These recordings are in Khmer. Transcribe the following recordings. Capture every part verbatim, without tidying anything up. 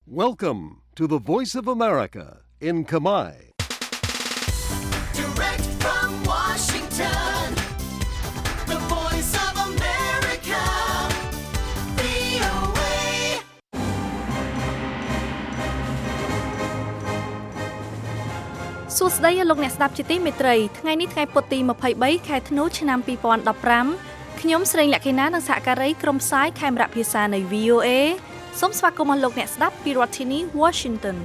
Welcome to the Voice of America in Khmer. Direct from Washington, the Voice of America, វី អូ เอសួស្តីលោកអ្នកស្ដាប់ជាទីមេត្រីថ្ងៃនេះថ្ងៃពុធទីម្ភៃបីខែធ្នូឆ្នាំពីរពាន់ដប់ប្រាំខ្ញុំស្រីលក្ខិណានិងសហការីក្រុមផ្សាយខេមរៈភាសានៃ វី អូ เอ សូមស្វាគមន៍លោកអ្នកស្ដាប់ពីរដ្ឋធានី Washington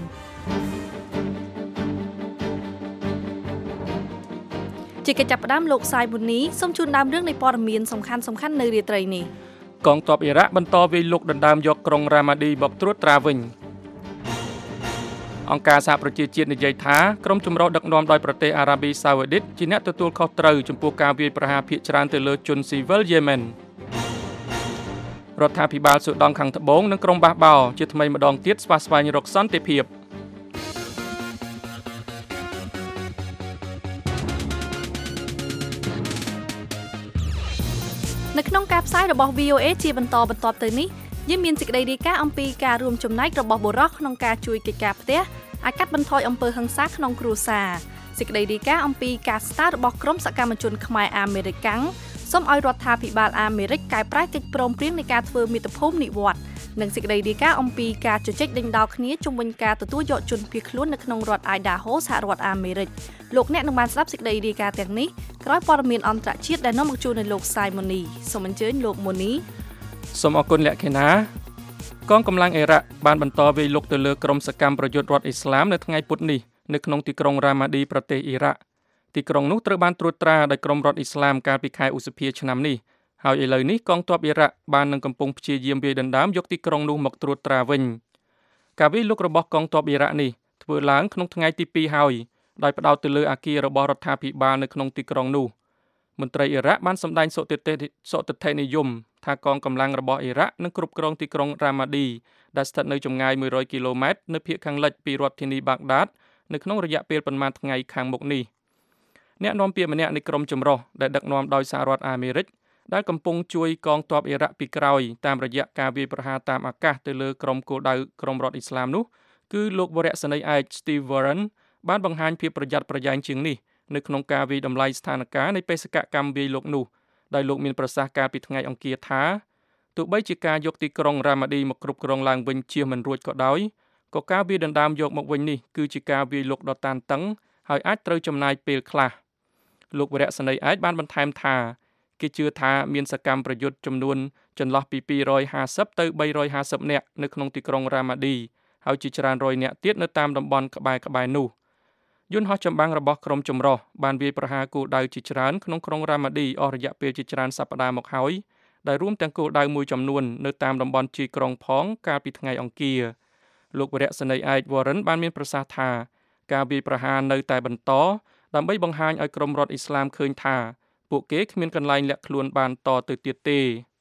ជាកិច្ចចាប់ផ្ដើមលោកសាយប៊ូនីសូមជូនដើមរឿងនៃព័ត៌មានសំខាន់សំខាន់នៅរាត្រីនេះកងទ័ពអ៊ីរ៉ាក់បន្តវាយលុកដណ្ដើមយកក្រុងរ៉ាម៉ាឌីមកត្រួតត្រាវិញអង្គការសហប្រជាជាតិនិយាយថាក្រុមចម្រុះដឹកនាំដោយប្រទេសអារ៉ាប៊ីសាអូឌីតជាអ្នកទទួលខុសត្រូវចំពោះការវាយប្រហារភាគច្រើនទៅលើជនស៊ីវិលយេម៉ែនរដ្ឋាភិបាលស៊ូដង់ខាងត្បូងនិងក្រុងបាសបោជាថ្មីម្ដងទៀតស្វាស្វែងរកសន្តិភាពនៅក្នុងការផ្សាយរបស់ វី អូ เอ ជាបន្តបន្ទាប់ទៅនេះយើងមានសេចក្តីរាយការណ៍អំពីការរួមចំណែករបស់បុរសក្នុងការជួយកិច្ចការផ្ទះអាចកាត់បន្ថយអំពើហិង្សាក្នុងគ្រួសារសេចក្តីរាយការណ៍អំពីការស្តាររបស់ក្រុមសកម្មជនខ្មែរអាមេរិកាំងសូមឲ្យរដ្ឋាភិបាលអាមេរិកកែប្រែកិច្ចព្រមព្រៀងនៃការធ្វើមាតុភូមិនិវត្តន៍និងសេចក្តីរាយការណ៍អំពីការជជែកដេញដោលគ្នាជុំវិញការទទួលយកជនភៀសខ្លួននៅក្នុងរដ្ឋ Idaho សហរដ្ឋអាមេរិកលោកអ្នកនឹងបានស្ដាប់សេចក្តីរាយការណ៍ទាំងនេះក្រោយព័ត៌មានអន្តរជាតិដែលនាំមកជូននៅលោក Simoni សូមអញ្ជើញលោក Moni សូមអរគុណលក្ខិណាកងកម្លាំងអ៊ីរ៉ាក់បានបន្តវាយលុកទៅលើក្រុមសកម្មប្រយុទ្ធរដ្ឋអ៊ីស្លាមនៅថ្ងៃពុធនេះនៅក្នុងទីក្រុងរ៉ាម៉ាឌីប្រទេសអ៊ីរ៉ាក់ទីក្រុងនោះត្រូវបានត្រួតត្រាដោយក្រុមរដ្ឋអ៊ីស្លាមកាលពីខែឧសភាឆ្នាំនេះហើយឥឡូវនេះកងទ័ពអ៊ីរ៉ាក់បាននឹងកំពុងព្យាយាមវាយដណ្ដើមយកទីក្រុងនោះមកត្រួតត្រាវិញការវាយលុករបស់កងទ័ពអ៊ីរ៉ាក់នេះធ្វើឡើងក្នុងថ្ងៃទីពីរហើយដោយផ្ដោតទៅលើអគាររបស់រដ្ឋាភិបាលនៅក្នុងទីក្រុងនោះមន្ត្រីអ៊ីរ៉ាក់បានសម្ដែងសុតិធិនិយមថាកងកម្លាំងរបស់អ៊ីរ៉ាក់នឹងគ្រប់គ្រងទីក្រុងរ៉ាម៉ាឌីដែលស្ថិតនៅចម្ងាយមួយរយគីឡូម៉ែត្រនៅភាគខាងលិចពីរដ្ឋធានីបាក់ដាតនៅក្នុងរយៈពេលប៉ុន្មានថ្ងៃខាងមុខនេះអ្នកនាំពាក្យម្នាក់នៃក្រុមចម្រុះដែលដឹកនាំដោយសហរដ្ឋអាមេរិកដែលកំពុងជួយកងទ័ពអ៊ីរ៉ាក់ពីក្រោយតាមរយៈការវាយប្រហារតាមអាកាសទៅលើក្រុមគោលដៅក្រុមរដ្ឋអ៊ីស្លាមនោះគឺលោកវរៈសេនីយ៍ឯក Steve Warren បានបង្ហាញភាពប្រយ័ត្នប្រយែងជាងនេះនៅក្នុងការវាយតម្លៃស្ថានភាពនៃបេសកកម្មវាយលុកនោះដោយលោកមានប្រសាសន៍កាលពីថ្ងៃអង្គារថាទោះបីជាការយកទីក្រុងរ៉ាម៉ាឌីមកគ្រប់គ្រងឡើងវិញជៀសមិនរួចក៏ដោយក៏ការវាយដណ្ដើមយកមកវិញនេះគឺជាការវាយលុកដ៏តានតឹងហើយអាចត្រូវចំណាយពេលខ្លះលោកវរៈសេនីយ៍ឯកបានបន្ថែមថាគេជឿថាមានសកម្មប្រយុទ្ធចំនួនចន្លោះពីពីររយហាសិបទៅបីរយហាសិបនាក់នៅក្នុងទីក្រុងរ៉ាម៉ាឌីហើយជាច្រើនរយនាក់ទៀតនៅតាមតំបន់ក្បែរៗនោះយន្តហោះចម្បាំងរបស់ក្រុមចម្រុះបានវាយប្រហារគោលដៅជាច្រើនក្នុងក្រុងរ៉ាម៉ាឌីអស់រយៈពេលជាច្រើនសប្តាហ៍មកហើយដែលរួមទាំងគោលដៅមួយចំនួននៅតាមតំបន់ជាយក្រុងផងកាលពីថ្ងៃអង្គារលោកវរៈសេនីយ៍ឯក Warren បានមានប្រសាសន៍ថាការវាយប្រហារនៅតែបន្តដើម្បីបង្ហាញឲ្យក្រុមរដ្ឋអ៊ីស្លាមឃើញថាពួកគេគ្មានកន្លែងលាក់ខ្លួនបានតទៅទៀតទេ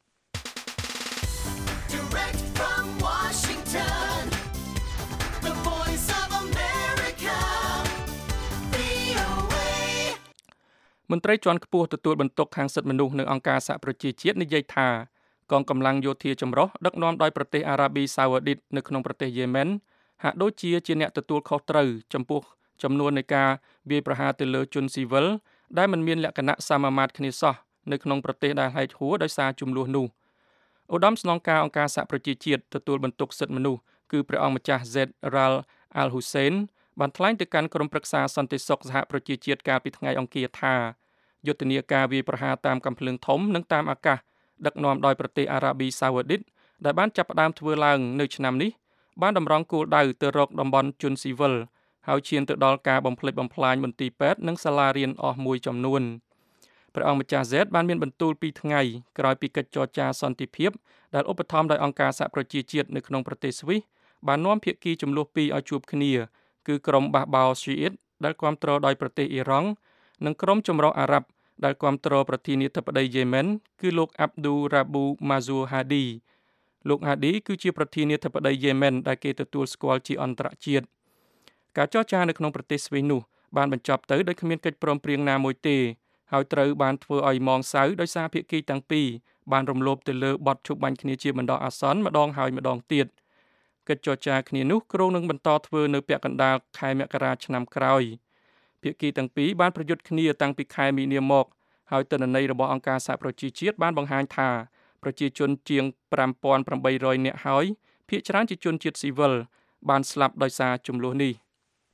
Direct from Washington, the Voice of America, វី អូ เอមន្ត្រីជាន់ខ្ពស់ទទួលបន្ទុកខាងសិទ្ធិមនុស្សនៅអង្គការសហប្រជាជាតិនិយាយថាកងកម្លាំងយោធាចម្រុះដឹកនាំដោយប្រទេសអារ៉ាប៊ីសាអូឌីតនៅក្នុងប្រទេសយេម៉ែនហាក់ដូចជាជាអ្នកទទួលខុសត្រូវចំពោះចំនួននៃការវាយប្រហារទៅលើជនស៊ីវិលដែលមិនមានលក្ខណៈសមាមាត្រគ្នាសោះនៅក្នុងប្រទេសដែលហែកហួរដោយសារជម្លោះនោះឧត្តមស្នងការអង្គការសហប្រជាជាតិទទួលបន្ទុកសិទ្ធិមនុស្សគឺព្រះអង្គម្ចាស់ Zeid Ra'ad Al Hussein បានថ្លែងទៅកាន់ក្រុមប្រឹក្សាសន្តិសុខសហប្រជាជាតិកាលពីថ្ងៃអង្គារថាយុទ្ធនាការវាយប្រហារតាមកាំភ្លើងធំនិងតាមអាកាសដឹកនាំដោយប្រទេសអារ៉ាប៊ីសាអូឌីតដែលបានចាប់ផ្ដើមធ្វើឡើងនៅឆ្នាំនេះបានតម្រង់គោលដៅទៅរកតំបន់ជនស៊ីវិលហើយឈានទៅដល់ការបំផ្លិចបំផ្លាញមន្ទីរពេទ្យនិងសាលារៀនអស់មួយចំនួនព្រះអង្គម្ចាស់ Z បានមានបន្ទូលពីរថ្ងៃក្រោយពីកិច្ចចរចាសន្តិភាពដែលឧបត្ថម្ភដោយអង្គការសហប្រជាជាតិនៅក្នុងប្រទេសស្វីសបាននាំភាគីជម្លោះពីរឲ្យជួបគ្នាគឺក្រុមបាសបោស៊ីអ៊ីតដែលគាំទ្រដោយប្រទេសអ៊ីរ៉ង់និងក្រុមចម្រុះអារ៉ាប់ដែលគាំទ្រប្រធានាធិបតីយេម៉ែនគឺលោកអាប់ឌូរ៉ាប៊ូម៉ាស៊ូហាឌីលោកហាឌីគឺជាប្រធានាធិបតីយេម៉ែនដែលគេទទួលស្គាល់ជាអន្តរជាតិការចរចានៅក្នុងប្រទេសស្វីសនោះបានបញ្ចប់ទៅដោយគ្មានកិច្ចព្រមព្រៀងណាមួយទេហើយត្រូវបានធ្វើឲ្យម៉ងសៅដោយសារភាគីទាំងពីរបានរំលោភទៅលើបទឈប់បាញ់គ្នាជាបណ្ដោះអាសន្នម្ដងហើយម្ដងទៀតកិច្ចចរចាគ្នានោះគ្រោងនឹងបន្តធ្វើនៅពាក់កណ្ដាលខែមករាឆ្នាំក្រោយភាគីទាំងពីរបានប្រយុទ្ធគ្នាតាំងពីខែមីនាមកហើយទិន្នន័យរបស់អង្គការសហប្រជាជាតិបានបង្ហាញថាប្រជាជនជាងfive thousand eight hundredនាក់ហើយភាគច្រើនជាជនជាតិស៊ីវិលបានស្លាប់ដោយសារជម្លោះនេះ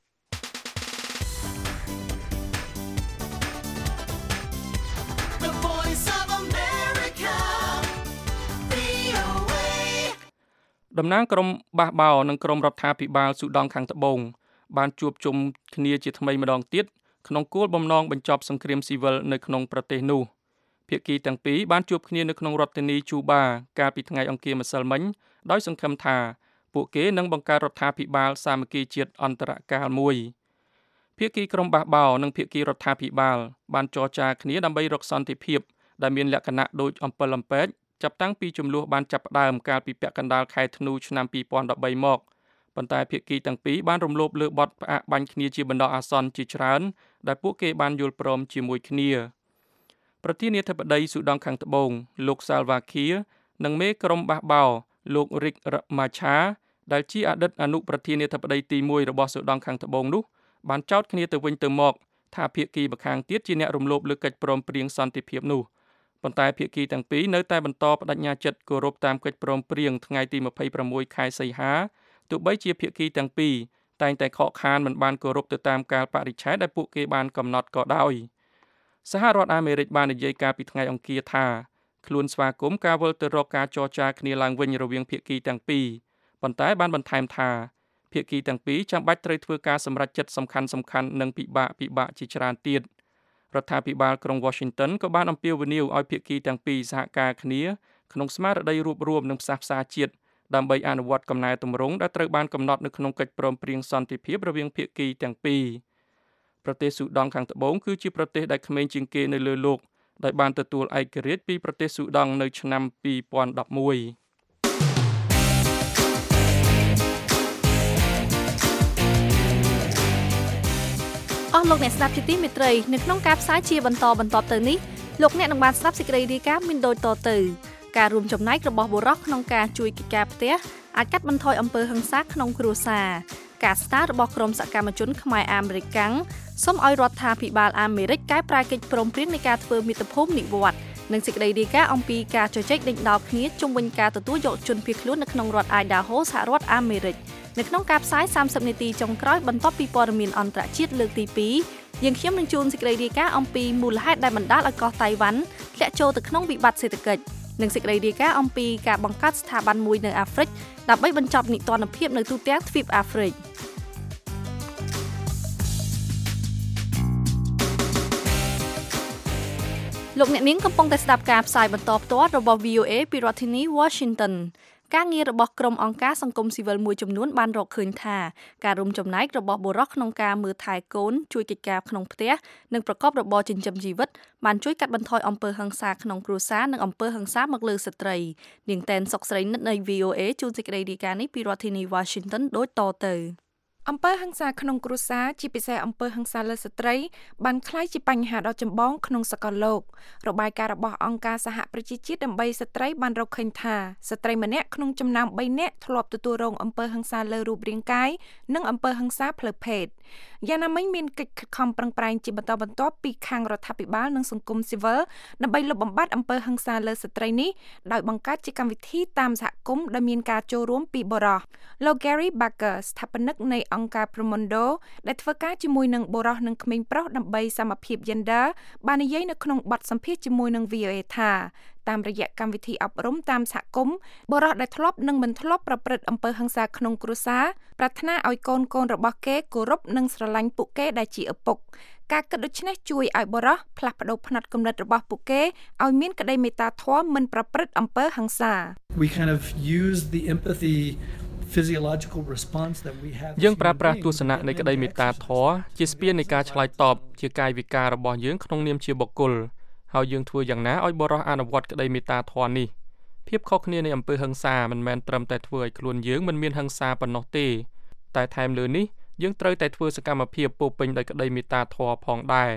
តំណាងក្រុមបះបោនិងក្រុមរដ្ឋាភិបាលស៊ូដង់ខាងត្បូងបានជួបជុំគ្នាជាថ្មីម្ដងទៀតក្នុងគោលបំណងបញ្ចប់សង្គ្រាមស៊ីវិលនៅក្នុងប្រទេសនោះភាគីទាំងពីរបានជួបគ្នានៅក្នុងរដ្ឋធានីជូបាកាលពីថ្ងៃអង្គារម្សិលមិញដោយសង្ឃឹមថាពួកគេនឹងបង្កើតរដ្ឋាភិបាលសាមគ្គីជាតិអន្តរកាលមួយភាគីក្រុមបះបោនិងភាគីរដ្ឋាភិបាលបានចរចាគ្នាដើម្បីរកសន្តិភាពដែលមានលក្ខណៈដូចអំពិលអំពែកចាប់តាំងពីចំនួនបានចាប់ផ្ដើមកាលពីពាក់កណ្ដាលខែធ្នូឆ្នាំtwo thousand thirteenមកប៉ុន្តែភាគីទាំងពីរបានរំលោភលើបទផ្អាកបាញ់គ្នាជាបណ្ដោះអាសន្នជាច្រើនដែលពួកគេបានយល់ព្រមជាមួយគ្នាប្រធានាធិបតីស៊ូដង់ខាងត្បូងលោក Salva Kiir និងមេក្រុមបះបោលោក Riek Machar ដែលជាអតីតអនុប្រធានាធិបតីទីoneរបស់ស៊ូដង់ខាងត្បូងនោះបានចោទគ្នាទៅវិញទៅមកថាភាគីម្ខាងទៀតជាអ្នករំលោភលើកិច្ចព្រមព្រៀងសន្តិភាពនោះប៉ុន្តែភាគីទាំងពីរនៅតែបន្តបដិញ្ញាចិត្តគោរពតាមកិច្ចព្រមព្រៀងថ្ងៃទីtwenty-sixខែសីហាទោះបីជាភាគីទាំងពីរតែងតែខកខានមិនបានគោរពទៅតាមកាលបរិច្ឆេទដែលពួកគេបានកំណត់ក៏ដោយសហរដ្ឋអាមេរិកបាននិយាយកាលពីថ្ងៃអង្គារថាខ្លួនស្វាគមន៍ការវិលទៅរកការចរចាគ្នាឡើងវិញរវាងភាគីទាំងពីរប៉ុន្តែបានបន្ថែមថាភាគីទាំងពីរចាំបាច់ត្រូវធ្វើការសម្រេចចិត្តសំខាន់សំខាន់និងពិបាកពិបាកជាច្រើនទៀតរដ្ឋាភិបាលក្រុង Washington ក៏បានអំពាវនាវឲ្យភាគីទាំងពីរសហការគ្នាក្នុងស្មារតីរួបរวมនិងផ្សះផ្សាជាតិដើម្បីអនុវត្តកំណែទម្រង់ដែលត្រូវបានកំណត់នៅក្នុងកិច្ចព្រមព្រៀងសន្តិភាពរវាងភាគីទាំងពីរប្រទេសស៊ូដង់ខាងត្បូងគឺជាប្រទេសដែលក្មេងជាងគេនៅលើលោកដោយបានទទួលឯករាជ្យពីប្រទេសស៊ូដង់នៅឆ្នាំtwo thousand eleven អស់លោកអ្នកស្ដាប់ជាទីមេត្រីនៅក្នុងការផ្សាយជាបន្តបន្ទាប់ទៅនេះលោកអ្នកនឹងបានស្ដាប់សេចក្តីរាយការណ៍មានដូចតទៅការរួមចំណែករបស់បុរសក្នុងការជួយកិច្ចការផ្ទះអាចកាត់បន្ថយអំពើហិង្សាក្នុងគ្រួសារការស្ដាររបស់ក្រុមសកម្មជនខ្មែរអាមេរិកាំងសូមឲ្យរដ្ឋាភិបាលអាមេរិកកែប្រែកិច្ចព្រមព្រៀងនៃការធ្វើមាតុភូមិនិវត្តន៍និងសេចក្តីរាយការណ៍អំពីការជជែកដេញដោលគ្នាជុំវិញការទទួលយកជនភៀសខ្លួននៅក្នុងរដ្ឋ Idaho សហរដ្ឋអាមេរិកនៅក្នុងការផ្សាយthirtyនាទីចុងក្រោយបន្ទាប់ពីព័ត៌មានអន្តរជាតិលើកទីtwoយើងខ្ញុំនឹងជូនសេចក្តីរាយការណ៍អំពីមូលហេតុដែលបណ្ដាលឲ្យកោះតៃវ៉ាន់ធ្លាក់ចូលទៅក្នុងវិបត្តិសេដ្ឋកិច្ចនិងសេចក្តីរាយការណ៍អំពីការបង្កើតស្ថាប័នមួយនៅអាហ្វ្រិកដើម្បីបញ្ចប់និទានភាពនៅទូទាំងទ្វីបអាហ្វ្រិកលោកអ្នកនាងកំពុងតែស្ដាប់ការផ្សាយបន្តផ្ទាល់របស់ V O A ពីរដ្ឋធានី Washington ការងាររបស់ក្រុមអង្គការសង្គមស៊ីវិលមួយចំនួនបានរកឃើញថាការរួមចំណែករបស់បុរសក្នុងការមើលថែកូនជួយកិច្ចការក្នុងផ្ទះនិងប្រកបរបរចិញ្ចឹមជីវិតបានជួយកាត់បន្ថយអំពើហិង្សាក្នុងគ្រួសារនិងអំពើហិង្សាមកលើស្ត្រីនាងតែនសុកស្រីនិតនៃ V O A ជួនសេចក្តីរាយការណ៍នេះពីរដ្ឋធានី Washington ដូចតទៅអំពើហិង្សាក្នុងគ្រួសារជាពិសេសអំពើហិង្សាលើស្ត្រីបានក្លាយជាបញ្ហាដ៏ចម្បងក្នុងសកលលោករបាយការណ៍របស់អង្គការសហប្រជាជាតិដើម្បីស្ត្រីបានរកឃើញថាស្ត្រីម្នាក់ក្នុងចំណោមthreeនាក់ធ្លាប់ទទួលរងអំពើហិង្សាលើរូបរាងកាយនិងអំពើហិង្សាផ្លូវភេទយ៉ាងណាមិញមានកិច្ចខិតខំប្រឹងប្រែងជាបន្តបន្ទាប់ពីខាងរដ្ឋាភិបាលនិងសង្គមស៊ីវិលដើម្បីលុបបំបាត់អំពើហិង្សាលើស្ត្រីនេះដោយបង្កើតជាកម្មវិធីតាមសហគមន៍ដែលមានការចូលរួមពីបុរសលោក Gary Barker ស្ថាបនិកនៃអង្គការ Promondo ដែលធ្វើការជាមួយនឹងបុរសនិងក្មេងប្រុសដើម្បីសមភាព Gender បាននិយាយនៅក្នុងបទសម្ភាសន៍ជាមួយនឹង V O A ថាតាមរយៈកម្មវិធីអប់រំតាមសហគមន៍បុរសដែលធ្លាប់និងមិនធ្លាប់ប្រព្រឹត្តអំពើហិង្សាក្នុងគ្រួសារប្រាថ្នាឲ្យកូនកូនរបស់គេគោរពនិងស្រឡាញ់ពួកគេដែលជាឪពុកការគិតដូច្នេះជួយឲ្យបុរសផ្លាស់ប្ដូរផ្នត់គំនិតរបស់ពួកគេឲ្យមានក្តីមេត្តាធម៌មិនប្រព្រឹត្តអំពើហិង្សា We kind of use the empathy physiological response that we have យើងប្រើប្រាស់ទស្សនៈនៃក្តីមេត្តាធម៌ជាស្ពាននៃការឆ្លើយតបជាកាយវិការរបស់យើងក្នុងនាមជាបុគ្គលហើយយើងធ្វើយ៉ាងណាឲ្យបុរសអនុវត្តក្តីមេត្តាធម៌នេះភាពខុសគ្នានៃអំពើហិង្សាមិនមែនត្រឹមតែធ្វើឲ្យខ្លួនយើងមិនមានហិង្សាប៉ុណ្ណោះទេតែថែមលើនេះយើងត្រូវតែធ្វើសកម្មភាពពោពេញដោយក្តីមេត្តាធម៌ផងដែរ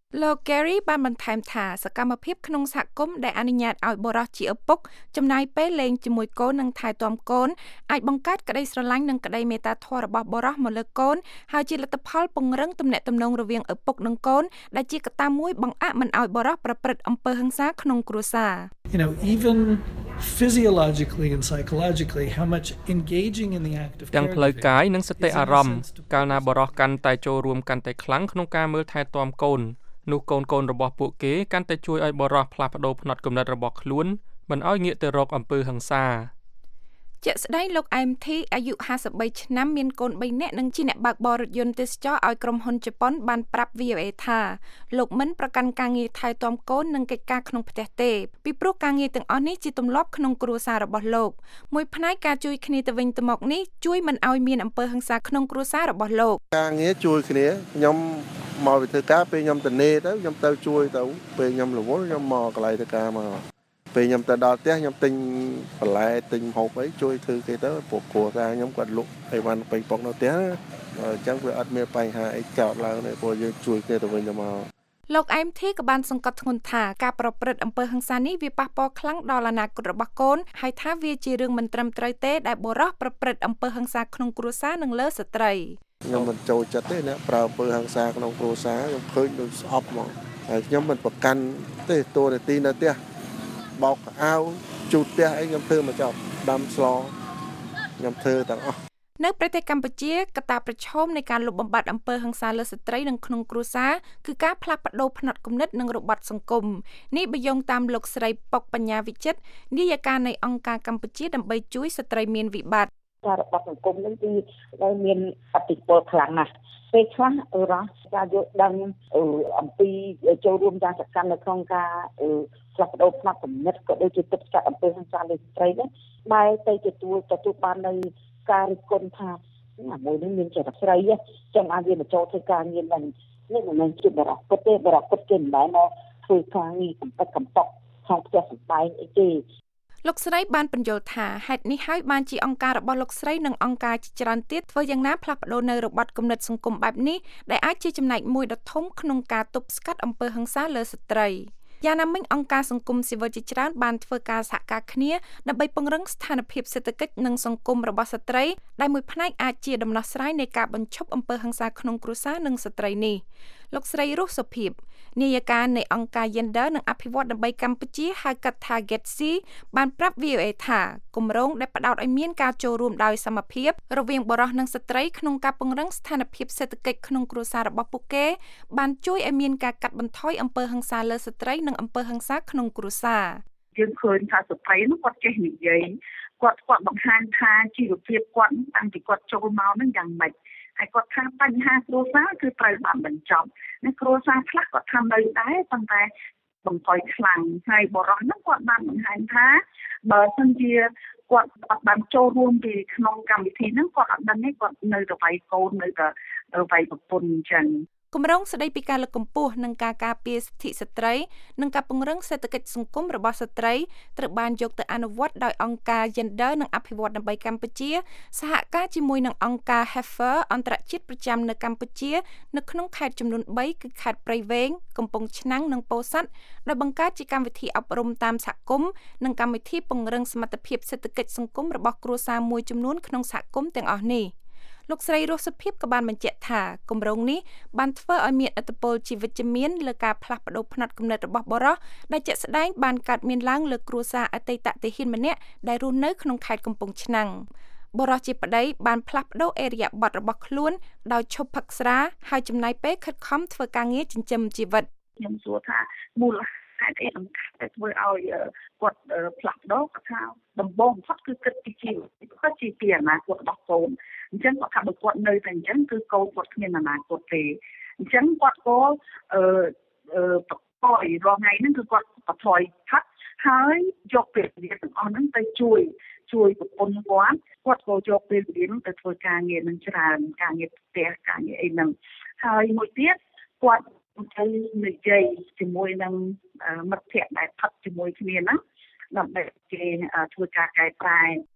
លោក Gary បានបន្ថែមថាសកម្មភាពក្នុងសហគមន៍ដែលអនុញ្ញាតឲ្យបុរសជាឪពុកចំណាយពេលលេងជាមួយកូននិងថែទាំកូនអាចបង្កើតក្តីស្រឡាញ់និងក្តីមេត្តាធម៌របស់បុរសមកលើកូនហើយជាលទ្ធផលពង្រឹងទំនាក់ទំនងរវាងឪពុកនិងកូនដែលជាកត្តាមួយបង្អាក់មិនឲ្យបុរសប្រព្រឹត្តអំពើហិង្សាក្នុងគ្រួសារ You know, even physiologically and psychologically, how much engaging in the act of ទាំងផ្លូវកាយនិងសតិអារម្មណ៍កាលណាបុរសកាន់តែចូលរួមកាន់តែខ្លាំងក្នុងការមើលថែទាំកូននោះកូនកូនរបស់ពួកគេកាន់តែជួយឲ្យបុរសផ្លាស់ប្ដូរផ្នត់គំនិតរបស់ខ្លួនមិនឲ្យងាកទៅរកអំពើហិង្សាជាក់ស្ដែងលោក អែម ធី អាយុห้าสิบ三ឆ្នាំមានកូនបីនាក់និងជាអ្នកបើកបររថយន្តទេសចរឲ្យក្រុមហ៊ុនជប៉ុនបានប្រាប់ វី អូ អេ ថាលោកមិនប្រកាន់ការងារថែទាំកូននិងកិច្ចការក្នុងផ្ទះទេពីព្រោះការងារទាំងអស់នេះជាទម្លាប់ក្នុងគ្រួសាររបស់លោកមួយផ្នែកការជួយគ្នាទៅវិញទៅមកនេះជួយមិនឲ្យមានអំពើហិង្សាក្នុងគ្រួសាររបស់លោកការងារជួយគ្នាខ្ញុំមកវិធ្វើការពេលខ្ញុំទៅនេទៅខ្ញុំទៅជួយទៅពេលខ្ញុំរវល់ខ្ញុំមកកន្លែងធ្វើការមកពេលខ្ញុំទៅដល់ផ្ទះខ្ញុំទិញបន្លែទិញហូបអីជួយធ្វើគេទៅពួកគ្រួសារខ្ញុំគាត់លក់អីវ៉ាន់ពេញប៉ុកនៅផ្ទះអញ្ចឹងវាអត់មានបញ្ហាអីកើតឡើងទេព្រោះយើងជួយគ្នាទៅវិញទៅមកលោក អែម ធី ក៏បានសង្កត់ធ្ងន់ថាការប្រព្រឹត្តអំពើហិង្សានេះវាប៉ះពាល់ខ្លាំងដល់អនាគតរបស់កូនហើយថាវាជារឿងមិនត្រឹមត្រូវទេដែលបុរសប្រព្រឹត្តអំពើហិង្សាក្នុងគ្រួសារនិងលើស្ត្រីខ្ញុំមិនចូលចិត្តទេអ្នកប្រើអំពើហិង្សាក្នុងគ្រួសារខ្ញុំឃើញដូចស្អប់ហ្មងហើយខ្ញុំមិនប្រកាន់ទេតួនាទីនៅផ្ទះបោកអាវជូតផ្ទះអីខ្ញុំធ្វើមកចប់ដាំស្លខ្ញុំធ្វើទាំងអស់នៅប្រទេសកម្ពុជាកត្តាប្រឈមនៃការលុបបំបាត់អំពើហិង្សាលើស្ត្រីនិងក្នុងគ្រួសារគឺការផ្លាស់ប្ដូរផ្នត់គំនិតនិងរបបសង្គមនេះបញ្យងតាមលោកស្រីប៉ុកបញ្ញាវិចិត្រនាយិកានៃអង្គការកម្ពុជាដើម្បីជួយស្ត្រីមានវិបត្តិការរបបសង្គមនេះគឺដែលមានអតិពលខ្លាំងណាស់ពេលខ្លះរស់ការយល់ដឹងអំពីចូលរួមយ៉ាងសកម្មនៅក្នុងការផ្លាស់ប្ដូរផ្នត់គំនិតក៏ដូចជាទប់ស្កាត់អំពើហិង្សាលើស្ត្រីដែរបែរទៅទទួលទទួលបាននៅការរិះគន់ថាមួយនេះមានចិត្តស្រីចឹងអាចវាមកចូលធ្វើការងារនឹងនេះមិនមែនជាបរិសុទ្ធទេបរិសុទ្ធគេមិនដែរមកធ្វើការងារកំប៉ិតកំប៉ុកក្នុងផ្ទះសម្បែងអីទេលោកស្រីបានបញ្យល់ថាហេតុនេះហើយបានជាអង្គការរបស់លោកស្រីនិងអង្គការជាច្រើនទៀតធ្វើយ៉ាងណាផ្លាស់ប្ដូរនៅរបបគំនិតសង្គមបែបនេះដែលអាចជាចំណែកមួយដ៏ធំក្នុងការទប់ស្កាត់អំពើហិង្សាលើស្ត្រីយ៉ាងណាមិញអង្គការសង្គមស៊ីវិលជាច្រើនបានធ្វើការសហការគ្នាដើម្បីពង្រឹងស្ថានភាពសេដ្ឋកិច្ចនិងសង្គមរបស់ស្ត្រីដែលមួយផ្នែកអាចជាដំណោះស្រាយនៃការបញ្ឈប់អំពើហិង្សាក្នុងគ្រួសារនិងស្ត្រីនេះលោកស្រីរស់សុភាពនាយិកានៃអង្គការ Gender និងអភិវឌ្ឍន៍ដើម្បីកម្ពុជាហៅកាត់ថា ហ្គេត ស៊ី បានប្រាប់ វី អូ អេ ថាគម្រោងដែលផ្ដោតឲ្យមានការចូលរួមដោយសមភាពរវាងបុរសនិងស្ត្រីក្នុងការពង្រឹងស្ថានភាពសេដ្ឋកិច្ចក្នុងគ្រួសាររបស់ពួកគេបានជួយឲ្យមានការកាត់បន្ថយអំពើហិង្សាលើស្ត្រីនិងអំពើហិង្សាក្នុងគ្រួសារយើងឃើញថាស្ត្រីនោះគាត់ចេះនិយាយគាត់គាត់បង្ហាញថាជីវភាពគាត់តាំងពីគាត់ចូលមកនឹងយ៉ាងម៉េចហើយគាត់ថាបញ្ហាគ្រួសារគឺត្រូវបានបញ្ចប់នៅគ្រួសារខ្លះគាត់ធ្វើនៅដែរប៉ុន្តែបង្កយខ្លាំងហើយបរិសុទ្ធនោះគាត់បានបង្ហាញថាបើសិនជាគាត់អត់បានចូលរួមពីក្នុងកម្មវិធីហ្នឹងគាត់អត់ដឹងទេគាត់នៅតែវាយកូននៅតែវាយប្រពន្ធអញ្ចឹងគម្រោងស្ដីពីការលើកកម្ពស់និងការការពារសិទ្ធិស្ត្រីនិងការពង្រឹងសេដ្ឋកិច្ចសង្គមរបស់ស្ត្រីត្រូវបានយកទៅអនុវត្តដោយអង្គការ Gender និងអភិវឌ្ឍន៍ដើម្បីកម្ពុជាសហការជាមួយនឹងអង្គការ Heifer អន្តរជាតិប្រចាំនៅកម្ពុជានៅក្នុងខេត្តចំនួនបីគឺខេត្តព្រៃវែងកំពង់ឆ្នាំងនិងពោធិ៍សាត់ដោយបង្កើតជាកម្មវិធីអប់រំតាមសហគមន៍និងកម្មវិធីពង្រឹងសមត្ថភាពសេដ្ឋកិច្ចសង្គមរបស់គ្រួសារមួយចំនួនក្នុងសហគមន៍ទាំងអស់នេះលោកស្រីរស់សុភាពក៏បានបញ្ជាក់ថាគម្រោងនេះបានធ្វើឲ្យមានឥទ្ធិពលជាវិជ្ជមានលើការផ្លាស់ប្ដូរផ្នត់គំនិតរបស់បុរសដែលជាក់ស្ដែងបានកើតមានឡើងលើគ្រួសារអតីតទាហានម្នាក់ដែលរស់នៅក្នុងខេត្តកំពង់ឆ្នាំងបុរសជាប្តីបានផ្លាស់ប្ដូរអេរយាប័តរបស់ខ្លួនដោយឈប់ផឹកស្រាហើយចំណាយពេលខិតខំធ្វើការងារចិញ្ចឹមជីវិតខ្ញុំសួរថាមូលហេតុអីសំខាន់ដែលធ្វើឲ្យគាត់ផ្លាស់ប្ដូរគាត់ថាដំបូងបំផុតគឺគិតពីជីវិតគាត់ជាពីអនាគតរបស់កូនអញ្ចឹងគាត់ថាបើគាត់នៅតែអញ្ចឹងគឺកូនគាត់គ្មានអនាគតទេអញ្ចឹងគាត់ក៏អឺអឺបកយរងថ្ងៃហ្នឹងគឺគាត់បថយផឹកហើយយកពេលវេលាទាំងអស់ហ្នឹងទៅជួយជួយប្រពន្ធគាត់គាត់ក៏យកពេលវេលាហ្នឹងទៅធ្វើការងារនឹងច្រើនការងារផ្ទះការងារអីហ្នឹងហើយមួយទៀតគាត់ទៅនិយាយជាមួយនឹងមិត្តភ័ក្តិដែលផឹកជាមួយគ្នាណាដើម្បីគេធ្វើការកែប្រែ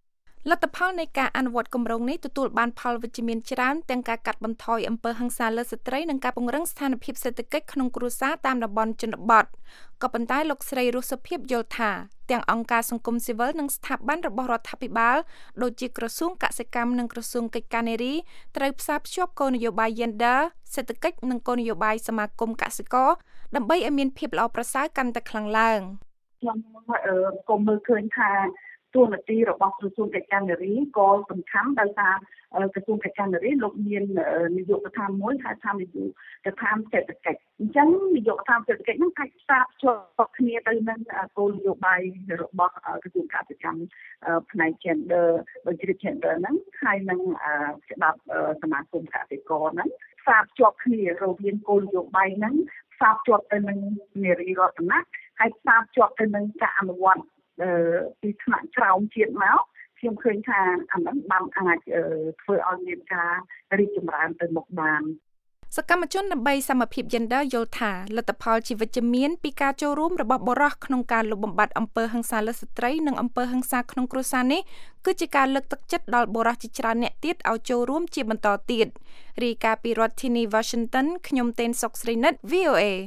លទ្ធផលនៃការអនុវត្តគម្រោងនេះទទួលបានផលវិជ្ជមានច្រើនទាំងការកាត់បន្ថយអំពើហិង្សាលើស្ត្រីនិងការពង្រឹងស្ថានភាពសេដ្ឋកិច្ចក្នុងគ្រួសារតាមតំបន់ជនបទក៏ប៉ុន្តែលោកស្រីរស់សុភាពយល់ថាទាំងអង្គការសង្គមស៊ីវិលនិងស្ថាប័នរបស់រដ្ឋាភិបាលដូចជាក្រសួងកសិកម្មនិងក្រសួងកិច្ចការនារីត្រូវផ្សារភ្ជាប់គោលនយោបាយ Gender សេដ្ឋកិច្ចនិងគោលនយោបាយសមាគមកសិករដើម្បីឲ្យមានភាពល្អប្រសើរកាន់តែខ្លាំងឡើងខ្ញុំក៏មើលឃើញថាទួលនីតិរបស់ក្រសួងកិច្ចការនារីក៏សំខាន់ដោយសារក្រសួងកិច្ចការនារីលោកមាននាយកដ្ឋានមួយហៅថានាយកដ្ឋានសេដ្ឋកិច្ចអញ្ចឹងនាយកដ្ឋានសេដ្ឋកិច្ចហ្នឹងអាចផ្សារភ្ជាប់គ្នាទៅនឹងគោលនយោបាយរបស់ក្រសួងកសិកម្មផ្នែក gender ដូចជា gender ហ្នឹងហើយនឹងច្បាប់សមាគមកសិករហ្នឹងផ្សារភ្ជាប់គ្នារវាងគោលនយោបាយហ្នឹងផ្សារភ្ជាប់ទៅនឹងនារីរតនៈហើយផ្សារភ្ជាប់ទៅនឹងការអនុវត្តពីថ្នាក់ក្រោមជាតិមកខ្ញុំឃើញថាអាហ្នឹងបានអាចធ្វើឲ្យមានការរីកចម្រើនទៅមុខបានសកម្មជនដើម្បីសមភាព Gender យល់ថាលទ្ធផលជីវិតជំនាញពីការចូលរួមរបស់បុរសក្នុងការលុបបំបាត់អំពើហិង្សាលើស្ត្រីនិងអំពើហិង្សាក្នុងគ្រួសារនេះគឺជាការលើកទឹកចិត្តដល់បុរសជាច្រើនអ្នកទៀតឲ្យចូលរួមជាបន្តទៀតរាយការណ៍ពីរដ្ឋធានី Washington ខ្ញុំតេនសុកស្រីនិត វី អូ អេ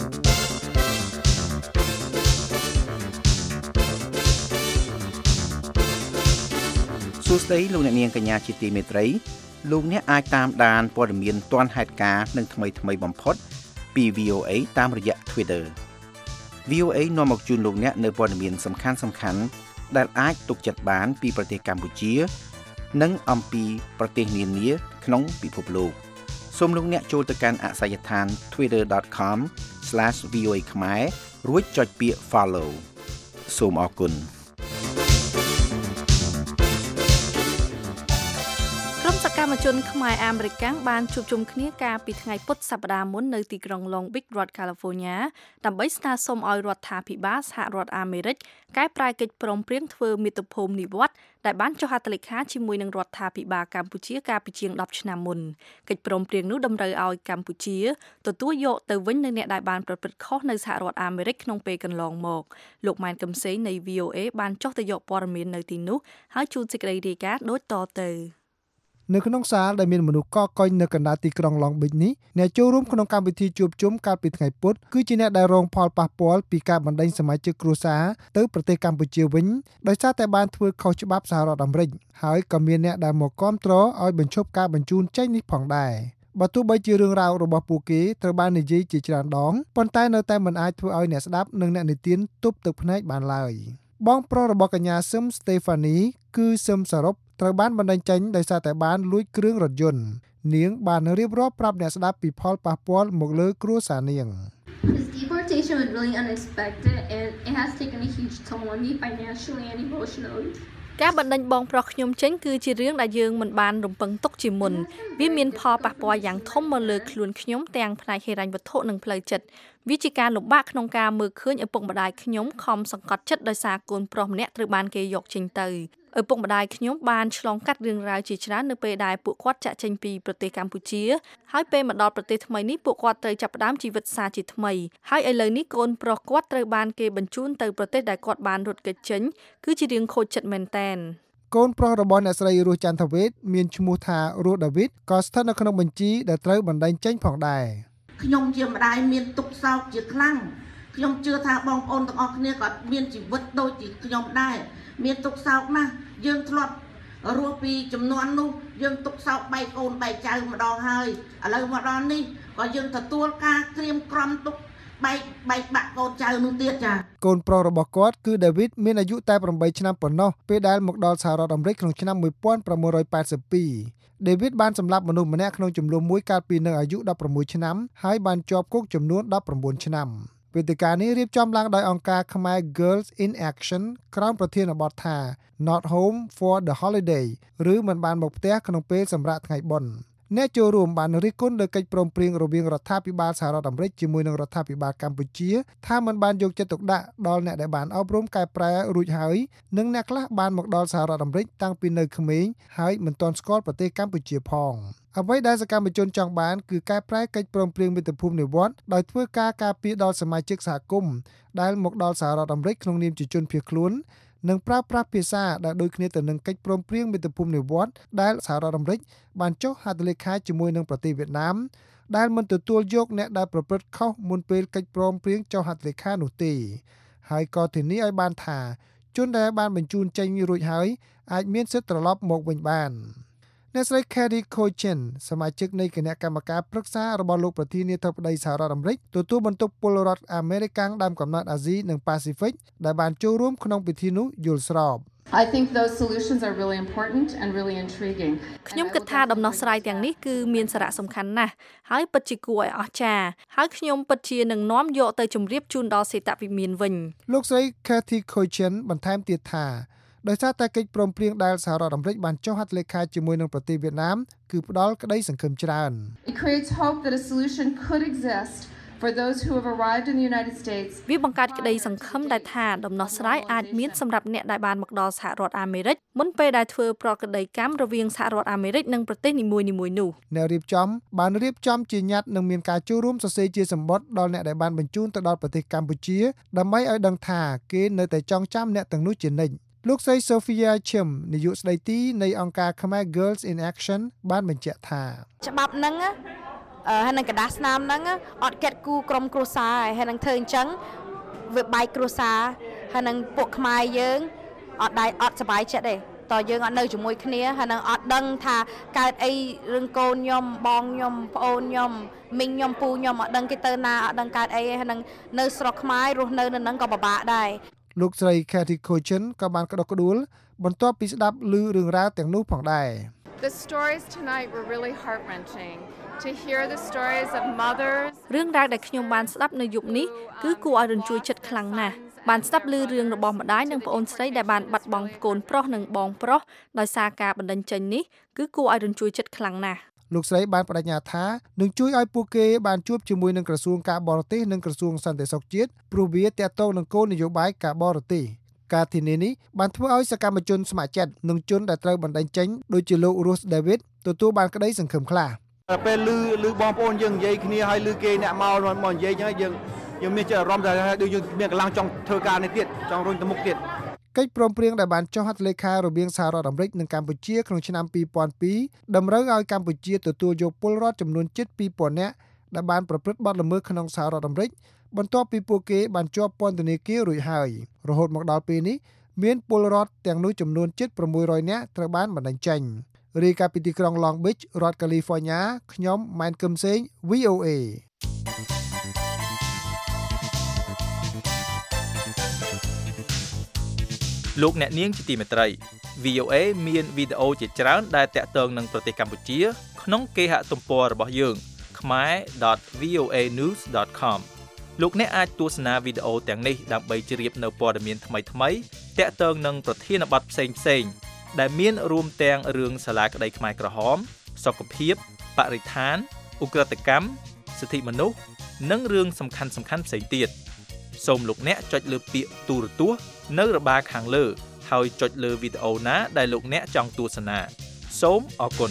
សួស្តីលោកអ្នកនាងកញ្ញាជាទីមេត្រីលោកអ្នកអាចតាមដានព័ត៌មានទាន់ហេតុការណ៍និងថ្មីថ្មីបំផុតពី វី អូ អេ តាមរយៈ Twitter វី អូ អេ នាំមកជូនលោកអ្នកនៅព័ត៌មានសំខាន់សំខាន់ដែលអាចទុកចិត្តបានពីប្រទេសកម្ពុជានិងអំពីប្រទេសនានាក្នុងពិភពលោកសូមលោកអ្នកចូលទៅកាន់អាសយដ្ឋាន twitter dot com slash v o a ខ្មែររួចចុចពាក្យ follow សូមអរគុណសកម្មជនខ្មែរអាមេរិកបានជួបជុំគ្នាកាលពីថ្ងៃពុធសប្តាហ៍មុននៅទីក្រុង Long Beach រដ្ឋ California ដើម្បីស្នើសុំឲ្យរដ្ឋាភិបាលសហរដ្ឋអាមេរិកកែប្រែកិច្ចព្រមព្រៀងធ្វើមាតុភូមិនិវត្តន៍ដែលបានចុះហត្ថលេខាជាមួយនឹងរដ្ឋាភិបាលកម្ពុជាកាលពីជាងដប់ឆ្នាំមុនកិច្ចព្រមព្រៀងនោះតម្រូវឲ្យកម្ពុជាទទួលយកទៅវិញនៅអ្នកដែលបានប្រព្រឹត្តខុសនៅសហរដ្ឋអាមេរិកក្នុងពេលកន្លងមកលោកម៉ែនកឹមសេងនៃ វី អូ អេ បានចុះទៅយកព័ត៌មាននៅទីនោះហើយជូនសេចក្តីរាយការណ៍ដូចតទៅនៅក្នុងសាលដែលមានមនុស្សកកកុញនៅកណ្ដាលទីក្រុង Long Beach នេះអ្នកចូលរួមក្នុងកម្មវិធីជួបជុំកាលពីថ្ងៃពុធគឺជាអ្នកដែលរងផលប៉ះពាល់ពីការបណ្តេញសមាជិកគ្រួសារទៅប្រទេសកម្ពុជាវិញដោយសារតែបានធ្វើខុសច្បាប់សហរដ្ឋអាមេរិកហើយក៏មានអ្នកដែលមកគាំទ្រឲ្យបញ្ឈប់ការបញ្ជូនចេញនេះផងដែរបើទោះបីជារឿងរ៉ាវរបស់ពួកគេត្រូវបាននិយាយជាច្រើនដងប៉ុន្តែនៅតែមិនអាចធ្វើឲ្យអ្នកស្ដាប់និងអ្នកនិទានទប់ទឹកភ្នែកបានឡើយបងប្រុសរបស់កញ្ញាសឹម Stephanie គឺសឹមសរុបត្រូវបានបណ្តេញចេញដោយសារតែបានលួចគ្រឿងរថយន្តនាងបានរៀបរាប់ប្រាប់អ្នកស្ដាប់ពីផលប៉ះពាល់មកលើគ្រួសារនាង This deportation was really unexpected and it has taken a huge toll on me financially and emotionally. ការបណ្ដេញបងប្រុសខ្ញុំចេញគឺជារឿងដែលយើងមិនបានរំពឹងទុកជាមុនវាមានផលប៉ះពាល់យ៉ាងធំមកលើខ្លួនខ្ញុំទាំងផ្នែកហិរញ្ញវត្ថុនិងផ្លូវចិត្តវាជាការលំបាកក្នុងការមើលឃើញឪពុកម្ដាយខ្ញុំខំសង្កត់ចិត្តដោយសារកូនប្រុសម្នាក់ត្រូវបានគេយកចេញទៅឪពុកម្ដាយខ្ញុំបានឆ្លងកាត់រឿងរ៉ាវជាច្រើននៅពេលដែលពួកគាត់ចាក់ចេញពីប្រទេសកម្ពុជាហើយពេលមកដល់ប្រទេសថ្មីនេះពួកគាត់ត្រូវចាប់ផ្ដើមជីវិតសារជាថ្មីហើយឥឡូវនេះកូនប្រុសគាត់ត្រូវបានគេបញ្ជូនទៅប្រទេសដែលគាត់បានរត់គេចចេញគឺជារឿងខូចចិត្តមែនទែនកូនប្រុសរបស់អ្នកស្រីរស់ចន្ទវេទមានឈ្មោះថារស់ដាវីតក៏ស្ថិតនៅក្នុងបញ្ជីដែលត្រូវបណ្តេញចេញផងដែរខ្ញុំជាម្ដាយមានទុក្ខសោកជាខ្លាំងខ្ញុំជឿថាបងប្អូនទាំងអស់គ្នាក៏មានជីវិតដូចជាខ្ញុំដែរមានទុក្ខសោកណាស់យើងធ្លាប់រស់ពីចំនួននោះយើងទុក្ខសោកបែកកូនបែកចៅម្ដងហើយឥឡូវមកដល់នេះក៏យើងទទួលការក្រៀមក្រំទុក្ខបែកបែកបាក់កូនចៅនោះទៀតចាកូនប្រុសរបស់គាត់គឺដាវីតមានអាយុតែeightឆ្នាំប៉ុណ្ណោះពេលដែលមកដល់សហរដ្ឋអាមេរិកក្នុងឆ្នាំnineteen eighty-twoដេវីតបានសម្លាប់មនុស្សម្នាក់ក្នុងចំនួនមួយកាលពីនៅអាយុsixteenឆ្នាំហើយបានជាប់គុកចំនួនnineteenឆ្នាំវេទិកានេះរៀបចំឡើងដោយអង្គការខ្មែរ Girls in Action ក្រោមប្រធានបទថា Not Home for the Holiday ឬមិនបានមកផ្ទះក្នុងពេលសម្រាកថ្ងៃបុណ្យអ្នកចូលរួមបានរិះគន់លើកិច្ចព្រមព្រៀងរវាងរដ្ឋាភិបាលសហរដ្ឋអាមេរិកជាមួយនឹងរដ្ឋាភិបាលកម្ពុជាថាមិនបានយកចិត្តទុកដាក់ដល់អ្នកដែលបានអប់រំកែប្រែរួចហើយនិងអ្នកខ្លះបានមកដល់សហរដ្ឋអាមេរិកតាំងពីនៅក្មេងហើយមិនទាន់ស្គាល់ប្រទេសកម្ពុជាផងអ្វីដែលសកម្មជនចង់បានគឺកែប្រែកិច្ចព្រមព្រៀងមាតុភូមិនិវត្តន៍ដោយធ្វើការការពារដល់សមាជិកសហគមន៍ដែលមកដល់សហរដ្ឋអាមេរិកក្នុងនាមជាជនភៀសខ្លួននិងប្រើប្រាស់ភាសាដែលដូចគ្នាទៅនឹងកិច្ចព្រមព្រៀងមិត្តភូមិនិវត្តន៍ដែលសហរដ្ឋអាមេរិកបានចុះហត្ថលេខាជាមួយនឹងប្រទេសវៀតណាមដែលមិនទទួលយកអ្នកដែលប្រព្រឹត្តខុសមុនពេលកិច្ចព្រមព្រៀងចុះហត្ថលេខានោះទេហើយក៏ធានាឲ្យបានថាជនដែលបានបញ្ជូនចេញរួចហើយអាចមានសិទ្ធិត្រឡប់មកវិញបានអ្នកស្រី Katie Kochen សមាជិកនៃគណៈកម្មការប្រឹក្សារបស់លោកប្រធានាធិបតីសហរដ្ឋអាមេរិកទទួលបន្ទុកពលរដ្ឋអាមេរិកដើមកំណើតអាស៊ីនិងប៉ាស៊ីហ្វិកដែលបានចូលរួមក្នុងពិធីនោះយល់ស្រប I think those solutions are really important and really intriguing. ខ្ញុំគិតថាដំណោះស្រាយទាំងនេះគឺមានសារៈសំខាន់ណាស់ហើយពិតជាគួរឲ្យអស្ចារ្យហើយខ្ញុំពិតជានឹងនាំយកទៅជម្រាបជូនដល់សេតវិមានវិញលោកស្រី Katie Kochen បន្ថែមទៀតថាដោយសារតែកិច្ចព្រមព្រៀងដែលសហរដ្ឋអាមេរិកបានចុះហត្ថលេខាជាមួយនឹងប្រទេសវៀតណាមគឺផ្ដល់ក្តីសង្ឃឹមច្រើន It creates hope that a solution could exist for those who have arrived in the United States. វាបង្កើតក្តីសង្ឃឹមដែលថាដំណោះស្រាយអាចមានសម្រាប់អ្នកដែលបានមកដល់សហរដ្ឋអាមេរិកមុនពេលដែលធ្វើប្រតិកម្មកម្មរវាងសហរដ្ឋអាមេរិកនិងប្រទេសនីមួយៗនោះអ្នករៀបចំបានរៀបចំជាញត្តិនិងមានការចូលរួមសរសេរជាសម្បត្តិដល់អ្នកដែលបានបញ្ជូនទៅដល់ប្រទេសកម្ពុជាដើម្បីឲ្យដឹងថាគេនៅតែចងចាំអ្នកទាំងនោះជានិច្ចលោកស្រី Sophia Chim នាយកស្ដីទីនៃអង្គការ Khmer Girls in Action បានបញ្ជាក់ថាច្បាប់ហ្នឹងហើយនឹងกระดาษស្នាមហ្នឹងអត់កាត់គូក្រុមគ្រួសារហើយនឹងធ្វើអញ្ចឹងវាបែកគ្រួសារហើយនឹងពួកខ្មែរយើងអត់ដៃអត់សប្បាយចិត្តទេតើយើងអត់នៅជាមួយគ្នាហើយនឹងអត់ដឹងថាកើតអីរឿងកូនខ្ញុំបងខ្ញុំប្អូនខ្ញុំមីងខ្ញុំពូខ្ញុំអត់ដឹងគេទៅណាអត់ដឹងកើតអីហើយនឹងនៅស្រុកខ្មែររស់នៅនៅហ្នឹងក៏ពិបាកដែរលោកស្រី Katie Kochen ក៏បានក្តុកក្តួលបន្ទាប់ពីស្ដាប់ឮរឿងរ៉ាវទាំងនោះផងដែរ The stories tonight were really heart-wrenching to hear the stories of mothers រឿងរ៉ាវដែលខ្ញុំបានស្ដាប់នៅយប់នេះគឺគួរឲ្យរំជួយចិត្តខ្លាំងណាស់បានស្ដាប់ឮរឿងរបស់ម្ដាយនិងប្អូនស្រីដែលបានបាត់បង់កូនប្រុសនិងបងប្រុសដោយសារការបណ្តេញចេញនេះគឺគួរឲ្យរំជួយចិត្តខ្លាំងណាស់លោកស្រីបានបដិញ្ញាថានឹងជួយឲ្យពួកគេបានជួបជាមួយនឹងក្រសួងការបរទេសនិងក្រសួងសន្តិសុខជាតិព្រោះវាទាក់ទងនឹងគោលនយោបាយការបរទេសការធានានេះបានធ្វើឲ្យសកម្មជនស្ម័គ្រចិត្តនិងជនដែលត្រូវបណ្តេញចេញដូចជាលោក Ross David ទទួលបានក្តីសង្ឃឹមខ្លះពេលឮឮបងប្អូនយើងនិយាយគ្នាហើយឮគេអ្នកមកមកនិយាយអញ្ចឹងយើងយើងមានចិត្តអារម្មណ៍ថាដូចយើងមានកម្លាំងចង់ធ្វើការនេះទៀតចង់រុញទៅមុខទៀតកិច្ចព្រមព្រៀងដែលបានចុះហត្ថលេខារវាងសហរដ្ឋអាមេរិកនិងកម្ពុជាក្នុងឆ្នាំពីរពាន់ពីរតម្រូវឲ្យកម្ពុជាទទួលយកពលរដ្ឋចំនួនជិតពីរពាន់នាក់ដែលបានប្រព្រឹត្តបទល្មើសក្នុងសហរដ្ឋអាមេរិកបន្ទាប់ពីពួកគេបានជាប់ពន្ធនាគាររួចហើយរហូតមកដល់ពេលនេះមានពលរដ្ឋទាំងនោះចំនួនជិតប្រាំមួយរយនាក់ត្រូវបានបណ្តេញចេញរាយការណ៍ពីទីក្រុង Long Beach រដ្ឋ California ខ្ញុំម៉ែនកឹមសេង វី អូ เอលោកអ្នកនាងជាទីមេត្រី វី អូ เอ មានវីដេអូជាច្រើនដែលតាក់ទងនឹងប្រទេសកម្ពុជាក្នុងគេហទំព័ររបស់យើង khmer dot v o a news dot com លោកអ្នកអាចទស្សនាវីដេអូទាំងនេះដើម្បីជ្រាបនៅព័ត៌មានថ្មីៗតាក់ទងនឹងប្រធានបទផ្សេងៗដែលមានរួមទាំងរឿងសាលាក្តីខ្មែរក្រហមសុខភាពបរិស្ថានឧក្រិដ្ឋកម្មសិទ្ធិមនុស្សនិងរឿងសំខាន់ៗផ្សេងទៀតសូមលោកអ្នកចុចលើពាក្យទូរទស្សន៍នៅរបារខាងលើហើយចុចលើវីដេអូណាដែលលោកអ្នកចង់ទស្សនាសូមអរគុណ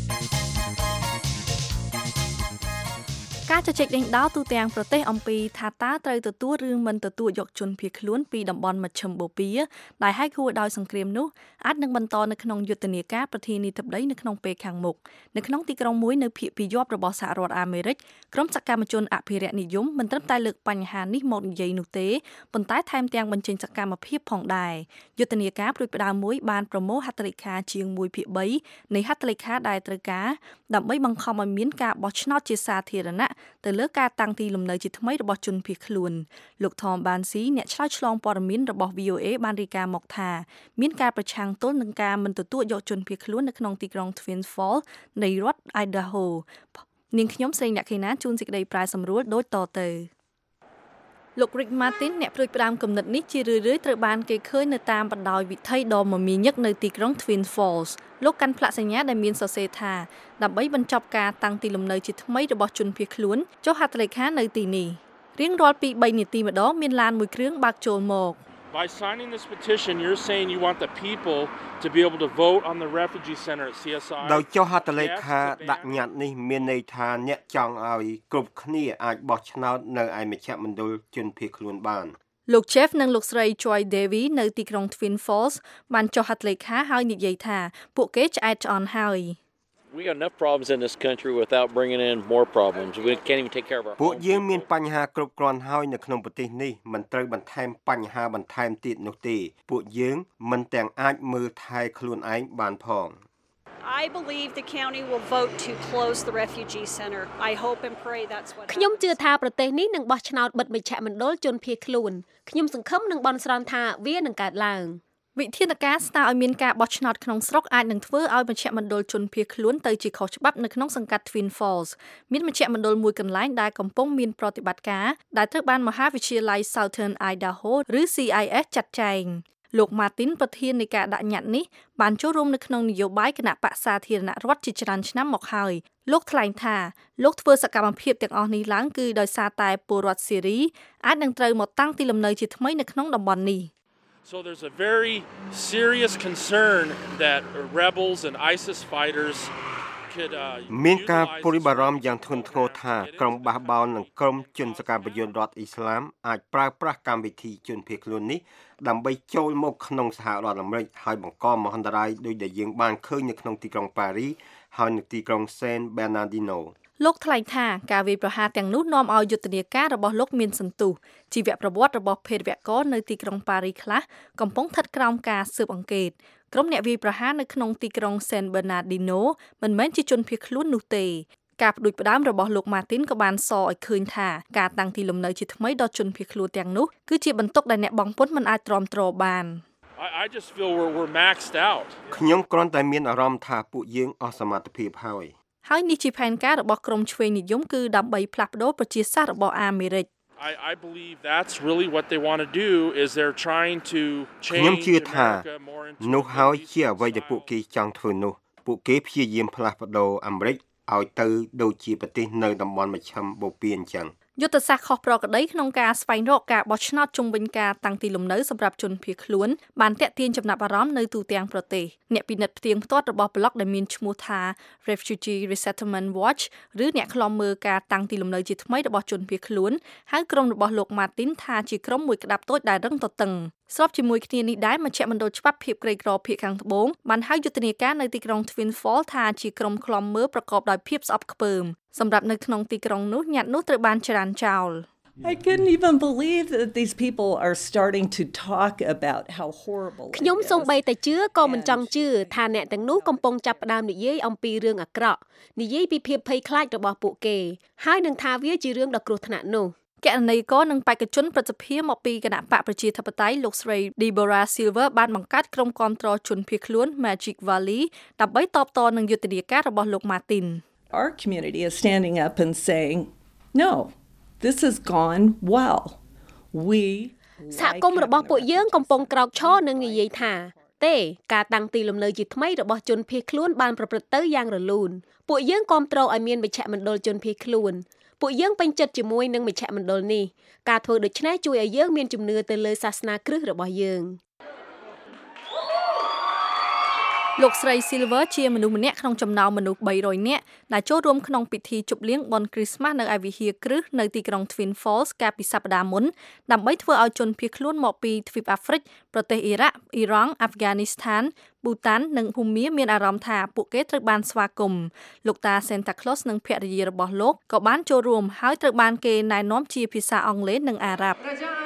ការជជែកដេញដោលទូទាំងប្រទេសអំពីថាតើត្រូវទទួលឬមិនទទួលយកជនភៀសខ្លួនពីតំបន់មជ្ឈិមបូព៌ាដែលហែកហួរដោយសង្គ្រាមនោះអាចនឹងបន្តនៅក្នុងយុទ្ធនាការប្រធានាធិបតីនៅក្នុងពេលខាងមុខនៅក្នុងទីក្រុងមួយនៅភាគពាយ័ព្យរបស់សហរដ្ឋអាមេរិកក្រុមសកម្មជនអភិរក្សនិយមមិនត្រឹមតែលើកបញ្ហានេះមកនិយាយនោះទេប៉ុន្តែថែមទាំងបញ្ចេញសកម្មភាពផងដែរយុទ្ធនាការព្រួយផ្ដើមមួយបានប្រមូលហត្ថលេខាជាងមួយភាគបីនៃហត្ថលេខាដែលត្រូវការដើម្បីបង្ខំឲ្យមានការបោះឆ្នោតជាសាធារណៈទៅលើការតាំងទីលំនៅជាថ្មីរបស់ជនភៀសខ្លួនលោក Tom Bansi អ្នកឆ្លើយឆ្លងព័ត៌មានរបស់ វី អូ เอ បានរាយការណ៍មកថាមានការប្រឆាំងទល់នឹងការមិនទទួលយកជនភៀសខ្លួននៅក្នុងទីក្រុង Twin Falls នៃរដ្ឋ Idaho នាងខ្ញុំសេងអ្នកខេណាជួនសេចក្តីប្រាយសម្រួលដូចតទៅលោក Rick Martin អ្នកព្រួយផ្ដាំគំនិតនេះជារឿយៗត្រូវបានគេឃើញនៅតាមបណ្ដោយវិថីដ៏មមាញឹកនៅទីក្រុង Twin Falls លោកកាន់ផ្លាកសញ្ញាដែលមានសរសេរថាដើម្បីបញ្ចប់ការតាំងទីលំនៅជាថ្មីរបស់ជនភៀសខ្លួនចុះហត្ថលេខានៅទីនេះរៀងរាល់ពីបីនាទីម្ដងមានឡានមួយគ្រឿងបើកចូលមក By signing this petition you're saying you want the people to be able to vote on the refugee center at ซี เอส ไอដោយចុះហត្ថលេខាដាក់ញត្តិនេះមានន័យថាអ្នកចង់ឲ្យគ្រប់គ្នាអាចបោះឆ្នោតនៅឯមជ្ឈមណ្ឌលជនភៀសខ្លួនបានលោក Jeff និងលោកស្រី Joy Devi នៅទីក្រុង Twin Falls បានចុះហត្ថលេខាហើយនិយាយថាពួកគេឆ្អែតឆ្អន់ហើយ We got enough problems in this country without bringing in more problems. We can't even take care of our ពួកយើងមានបញ្ហាគ្រប់គ្រាន់ហើយនៅក្នុងប្រទេសនេះមិនត្រូវបន្ថែមបញ្ហាបន្ថែមទៀតនោះទេពួកយើងមិនទាំងអាចមើលថែខ្លួនឯងបានផង I believe the county will vote to close the refugee center. I hope and pray that's what ខ្ញុំជឿថាប្រទេសនេះនឹងបោះឆ្នោតបិទមជ្ឈមណ្ឌលជនភៀសខ្លួនខ្ញុំសង្ឃឹមនឹងបន់ស្រន់ថាវានឹងកើតឡើងវិធានការស្នើឲ្យមានការបោះឆ្នោតក្នុងស្រុកអាចនឹងធ្វើឲ្យមជ្ឈមណ្ឌលជនភៀសខ្លួនទៅជាខុសច្បាប់នៅក្នុងសង្កាត់ Twin Falls មានមជ្ឈមណ្ឌលមួយកន្លែងដែលកំពុងមានប្រតិបត្តិការដែលត្រូវបានមហាវិទ្យាល័យ Southern Idaho ឬ C I S ចាត់ចែងលោក Martin ប្រធាននៃការដាក់ញត្តិនេះបានចូលរួមនៅក្នុងនយោបាយគណៈបក្សសាធារណរដ្ឋជាច្រើនឆ្នាំមកហើយលោកថ្លែងថាលោកធ្វើសកម្មភាពទាំងអស់នេះឡើងគឺដោយសារតែពលរដ្ឋសេរីអាចនឹងត្រូវមកតាំងទីលំនៅជាថ្មីនៅក្នុងតំបន់នេះ So there's a very serious concern that rebels and ISIS fighters could uh មានការព្រួយបារម្ភយ៉ាងធ្ងន់ធ្ងរថាក្រុមបះបោរនិងក្រុមជនសកម្មភាពរដ្ឋអ៊ីស្លាមអាចប្រើប្រាស់កម្មវិធីជនភៀសខ្លួននេះដើម្បីចូលមកក្នុងសហរដ្ឋអាមេរិកហើយបង្កមហន្តរាយដោយដែលយើងបានឃើញនៅក្នុងទីក្រុងប៉ារីហើយនៅទីក្រុង San Bernardino លោកថ្លែងថាការវាយប្រហារទាំងនោះនាំឲ្យយុទ្ធនាការរបស់លោកមានសន្ទុះជីវប្រវត្តិរបស់ភេរវករនៅទីក្រុងប៉ារីខ្លះកំពុងស្ថិតក្រោមការស៊ើបអង្កេតក្រុមអ្នកវាយប្រហារនៅក្នុងទីក្រុង San Bernardino មិនមែនជាជនភៀសខ្លួននោះទេការផ្ដួចផ្ដើមរបស់លោក Martin ក៏បានសរឲ្យឃើញថាការតាំងទីលំនៅជាថ្មីដល់ជនភៀសខ្លួនទាំងនោះគឺជាបន្ទុកដែលអ្នកបង់ពន្ធមិនអាចទ្រាំទ្របាន I I just feel we're we're maxed out. ខ្ញុំគ្រាន់តែមានអារម្មណ៍ថាពួកយើងអស់សមត្ថភាពហើយហើយនេះជាផែនការរបស់ក្រុមឆ្វេងនិយមគឺដើម្បីផ្លាស់ប្ដូរប្រជាសាស្ត្ររបស់អាមេរិក I I believe that's really what they want to do is they're trying to ខ្ញុំ change ជឿថា America more into នោះហើយជាអ្វីដែលពួកគេចង់ធ្វើនោះពួកគេព្យាយាមផ្លាស់ប្ដូរអាមេរិកឲ្យទៅដូចជាប្រទេសនៅតំបន់មជ្ឈមបូព៌ាអញ្ចឹងយុទ្ធសាស្ត្រខុសប្រក្រតីក្នុងការស្វែងរកការបោះឆ្នោតជុំវិញការតាំងទីលំនៅសម្រាប់ជនភៀសខ្លួនបានទាក់ទាញចំណាប់អារម្មណ៍នៅទូទាំងប្រទេសអ្នកពិនិត្យផ្ទៀងផ្ទាត់របស់ប្លុកដែលមានឈ្មោះថា Refugee Resettlement Watch ឬអ្នកឃ្លាំមើលការតាំងទីលំនៅជាថ្មីរបស់ជនភៀសខ្លួនហើយក្រុមរបស់លោក Martin ថាជាក្រុមមួយក្តាប់តូចដែលរឹងទទឹងស្របជាមួយគ្នានេះដែរមជ្ឈមណ្ឌលច្បាប់ភាពក្រីក្រភាគខាងត្បូងបានហៅយុទ្ធនាការនៅទីក្រុង Twin Falls ថាជាក្រុមឃ្លាំមើលប្រកបដោយភាពស្អប់ខ្ពើមសម្រាប់នៅក្នុងទីក្រុងនោះញត្តិនោះត្រូវបានចរានចោល I couldn't even believe that these people are starting to talk about how horrible ខ្ញុំសូម្បីតែជឿក៏មិនចង់ជឿថាអ្នកទាំងនោះកំពុងចាប់ផ្ដើមនិយាយអំពីរឿងអាក្រក់និយាយពីភាពភ័យខ្លាចរបស់ពួកគេហើយនឹងថាវាជារឿងដ៏គ្រោះថ្នាក់នោះគណនេយ្យករនិងបេក្ខជនប្រសិទ្ធភាពមកពីគណៈបកប្រជាធិបតេយ្យលោកស្រី Deborah Silver បានបង្កើតក្រុមគាំទ្រជនភៀសខ្លួន Magic Valley ដើម្បីតបតនឹងយុទ្ធនាការរបស់លោក Martin Our community is standing up and saying no this has gone well we សហគមន៍របស់ពួកយើងកំពុងក្រោកឈរនិងនិយាយថាទេការតាំងទីលំនៅជាថ្មីរបស់ជនភៀសខ្លួនបានប្រព្រឹត្តទៅយ៉ាងរលូនពួកយើងគាំទ្រឲ្យមានមជ្ឈមណ្ឌលជនភៀសខ្លួនពួកយើងពេញចិត្តជាមួយនឹងមជ្ឈមណ្ឌលនេះការធ្វើដូច្នេះជួយឲ្យយើងមានជំនឿទៅលើសាសនាគ្រឹះរបស់យើងលោកស្រី Silver ជាមនុស្សម្នាក់ក្នុងចំណោមមនុស្សបីរយនាក់ដែលចូលរួមក្នុងពិធីជប់លៀងបុណ្យគ្រីស្មាស់នៅឯវិហារគ្រឹះនៅទីក្រុង Twin Falls កាលពីសប្តាហ៍មុនដើម្បីធ្វើឲ្យជនភៀសខ្លួនមកពីទ្វីបអាហ្វ្រិកប្រទេសអ៊ីរ៉ាក់អ៊ីរ៉ង់អាហ្វហ្គានីស្ថានប៊ូតាននិងភូមាមានអារម្មណ៍ថាពួកគេត្រូវបានស្វាគមន៍លោកតា Santa Claus និងភរិយារបស់លោកក៏បានចូលរួមហើយត្រូវបានគេណែនាំជាភាសាអង់គ្លេសនិងអារ៉ាប់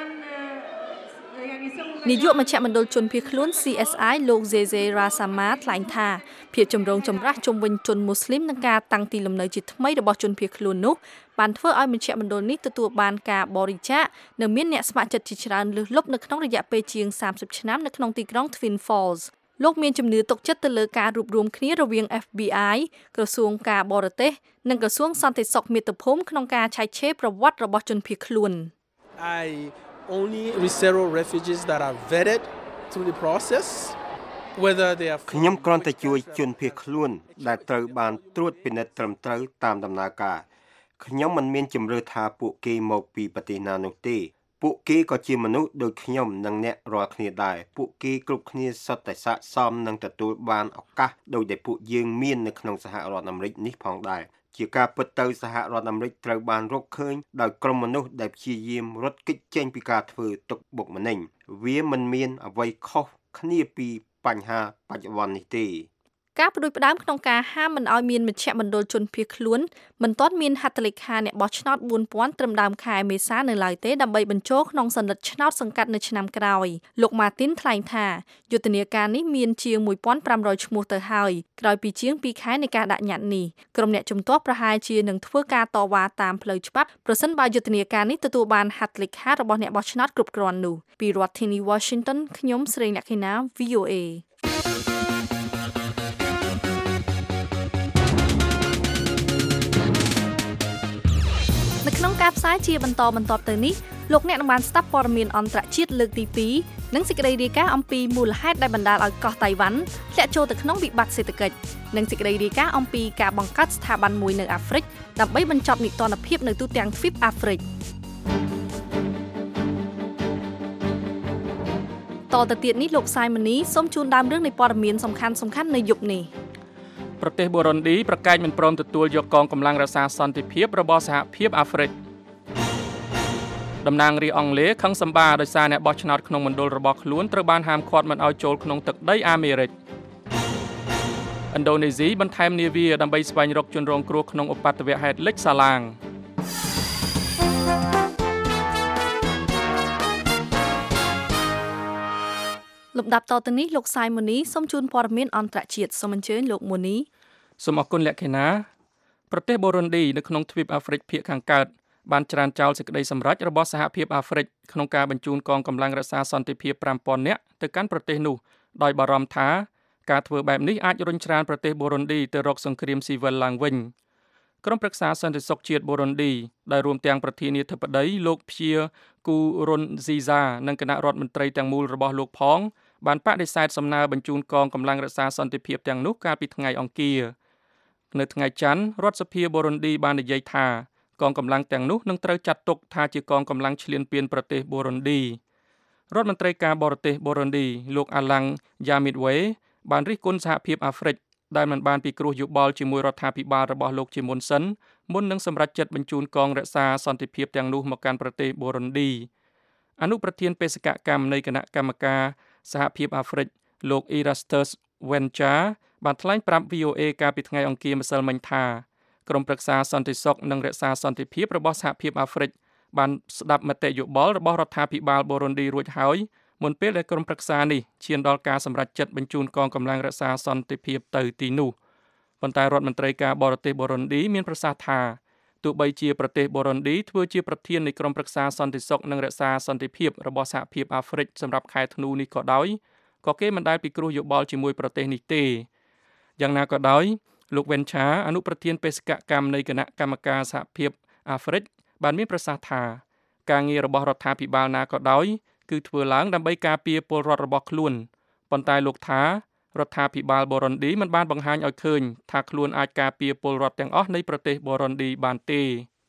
នាយកមជ្ឈមណ្ឌលជនភៀសខ្លួន C S I លោក Zeze Rasama ថ្លែងថាភាពចម្រូងចម្រាសជុំវិញជនមូស្លីមនិងការតាំងទីលំនៅជាថ្មីរបស់ជនភៀសខ្លួននោះបានធ្វើឲ្យមជ្ឈមណ្ឌលនេះទទួលបានការបរិច្ចាគនិងមានអ្នកស្ម័គ្រចិត្តជាច្រើនលើសលប់នៅក្នុងរយៈពេលជាងសាមសិបឆ្នាំនៅក្នុងទីក្រុង Twin Falls លោកមានជំនឿទុកចិត្តទៅលើការរួបរวมគ្នារវាង F B I ក្រសួងការបរទេសនិងក្រសួងសន្តិសុខមាតុភូមិក្នុងការឆែកឆេរប្រវត្តិរបស់ជនភៀសខ្លួន I only resettle refugees that are vetted through the process whether they are ខ្ញុំគ្រាន់តែជួយជនភៀសខ្លួនដែលត្រូវបានត្រួតពិនិត្យត្រឹមត្រូវតាមដំណើរការខ្ញុំមិនមានជំរឿថាពួកគេមកពីប្រទេសណានោះទេពួកគេក៏ជាមនុស្សដូចខ្ញុំនិងអ្នករាល់គ្នាដែរពួកគេគ្រប់គ្នាសុទ្ធតែស័ក្តិសមនឹងទទួលបានឱកាសដោយដែលពួកយើងមាននៅក្នុងសហរដ្ឋអាមេរិកនេះផងដែរជាការពិតទៅសហរដ្ឋអាមេរិកត្រូវបានរកឃើញដោយក្រុមមនុស្សដែលព្យាយាមរត់គេចចេញពីការធ្វើទុកបុកម្នេញវាមិនមានអ្វីខុសគ្នាពីបញ្ហាបច្ចុប្បន្ននេះទេការផ្ដួចផ្ដើមក្នុងការហាមមិនឲ្យមានមជ្ឈមណ្ឌលជនភៀសខ្លួនមិនទាន់មានហត្ថលេខាអ្នកបោះឆ្នោតបួនពាន់ត្រឹមដើមខែមេសានៅឡើយទេដើម្បីបញ្ចូលក្នុងសន្និដ្ឋឆ្នោតសង្កាត់នៅឆ្នាំក្រោយលោក Martin ថ្លែងថាយុទ្ធនាការនេះមានជាងមួយពាន់ប្រាំរយឈ្មោះទៅហើយក្រោយពីជាងពីរខែនៃការដាក់ញត្តិនេះក្រុមអ្នកជំទាស់ប្រហែលជានឹងធ្វើការតវ៉ាតាមផ្លូវច្បាប់ប្រសិនបើយុទ្ធនាការនេះទទួលបានហត្ថលេខារបស់អ្នកបោះឆ្នោតគ្រប់គ្រាន់នោះពីរដ្ឋធានី Washington ខ្ញុំស្រីលក្ខិណា វី អូ เอនៅក្នុងការផ្សាយជាបន្តបន្ទាប់ទៅនេះលោកអ្នកនឹងបានស្ដាប់ព័ត៌មានអន្តរជាតិលើកទីពីរនិងសេចក្តីរាយការណ៍អំពីមូលហេតុដែលបណ្ដាលឲ្យកោះតៃវ៉ាន់ធ្លាក់ចូលទៅក្នុងវិបត្តិសេដ្ឋកិច្ចនិងសេចក្តីរាយការណ៍អំពីការបង្កើតស្ថាប័នមួយនៅអាហ្វ្រិកដើម្បីបញ្ចប់នីតិរដ្ឋភាពនៅទូទាំងទ្វីបអាហ្វ្រិកតទៅទៀតនេះលោកសាយម៉ានីសូមជូនដើមរឿងនៃព័ត៌មានសំខាន់សំខាន់នៅយប់នេះប្រទេសបូរុនឌីប្រកាសមិនព្រមទទួលយកកងកម្លាំងរក្សាសន្តិភាពរបស់សហភាពអាហ្វ្រិកតំណាងរាស្ត្រអង់គ្លេសខឹងសម្បាដោយសារអ្នកបោះឆ្នោតក្នុងមណ្ឌលរបស់ខ្លួនត្រូវបានហាមឃាត់មិនឲ្យចូលក្នុងទឹកដីអាមេរិកឥណ្ឌូនេស៊ីបន្ថែមនាវាដើម្បីស្វែងរកជនរងគ្រោះក្នុងឧបទ្ទវហេតុលិចសាឡាងលំដាប់តទៅនេះលោកសាយម៉ូនីសូមជូនព័ត៌មានអន្តរជាតិសូមអញ្ជើញលោកម៉ូនីសូមអរគុណលក្ខិណាប្រទេសបូរុនឌីនៅក្នុងទ្វីបអាហ្វ្រិកភាគខាងកើតបានច្រានចោលសេចក្តីសម្រេចរបស់សហភាពអាហ្វ្រិកក្នុងការបញ្ជូនកងកម្លាំងរក្សាសន្តិភាពប្រាំពាន់នាក់ទៅកាន់ប្រទេសនោះដោយបារម្ភថាការធ្វើបែបនេះអាចរុញច្រានប្រទេសបូរុនឌីទៅរកសង្គ្រាមស៊ីវិលឡើងវិញក្រុមប្រឹក្សាសន្តិសុខជាតិបូរុនឌីដែលរួមទាំងប្រធានាធិបតីលោកភៀគូរុនស៊ីហ្សានិងគណៈរដ្ឋមន្ត្រីទាំងមូលរបស់លោកផងបានបដិសេធសំណើបញ្ជូនកងកម្លាំងរក្សាសន្តិភាពទាំងនោះកាលពីថ្ងៃអង្គារនៅថ្ងៃច័ន្ទរដ្ឋសភាបូរុនឌីបាននិយាយថាកងកម្លាំងទាំងនោះនឹងត្រូវចាត់ទុកថាជាកងកម្លាំងឈ្លានពានប្រទេសបូរុនឌីរដ្ឋមន្ត្រីការបរទេសបូរុនឌីលោកអាឡាំងយ៉ាមីតវេបានរិះគន់សហភាពអាហ្វ្រិកដែលមិនបានពិគ្រោះយោបល់ជាមួយរដ្ឋាភិបាលរបស់លោកជាមុនសិនមុននឹងសម្រេចចិត្តបញ្ជូនកងរក្សាសន្តិភាពទាំងនោះមកកាន់ប្រទេសបូរុនឌីអនុប្រធានបេសកកម្មនៃគណៈកម្មការសហភាពអាហ្វ្រិកលោក Erastus Wencha បានថ្លែងប្រាប់ វី អូ เอ កាលពីថ្ងៃអង្គារម្សិលមិញថាក្រុមប្រឹក្សាសន្តិសុខនិងរក្សាសន្តិភាពរបស់សហភាពអាហ្វ្រិកបានស្ដាប់មតិយោបល់របស់រដ្ឋាភិបាលបូរុនឌីរួចហើយមុនពេលដែលក្រុមប្រឹក្សានេះឈានដល់ការសម្រេចចិត្តបញ្ជូនកងកម្លាំងរក្សាសន្តិភាពទៅទីនោះប៉ុន្តែរដ្ឋមន្ត្រីការបរទេសបូរុនឌីមានប្រសាសន៍ថាទោះបីជាប្រទេសបូរុនឌីធ្វើជាប្រធាននៃក្រុមប្រឹក្សាសន្តិសុខនិងរក្សាសន្តិភាពរបស់សហភាពអាហ្វ្រិកសម្រាប់ខែធ្នូនេះក៏ដោយក៏គេមិនដែលពិគ្រោះយោបល់ជាមួយប្រទេសនេះទេយ៉ាងណាក៏ដោយលោកវិនឆាអនុប្រធានបេសកកម្មនៃគណៈកម្មការសហភាពអាហ្វ្រិកបានមានប្រសាសន៍ថាការងាររបស់រដ្ឋាភិបាលណាក៏ដោយគឺធ្វើឡើងដើម្បីការពារពលរដ្ឋរបស់ខ្លួនប៉ុន្តែលោកថារដ្ឋាភិបាលបូរុនឌីមិនបានបង្ហាញឲ្យឃើញថាខ្លួនអាចការពារពលរដ្ឋទាំងអស់នៃប្រទេសបូរុនឌីបានទេ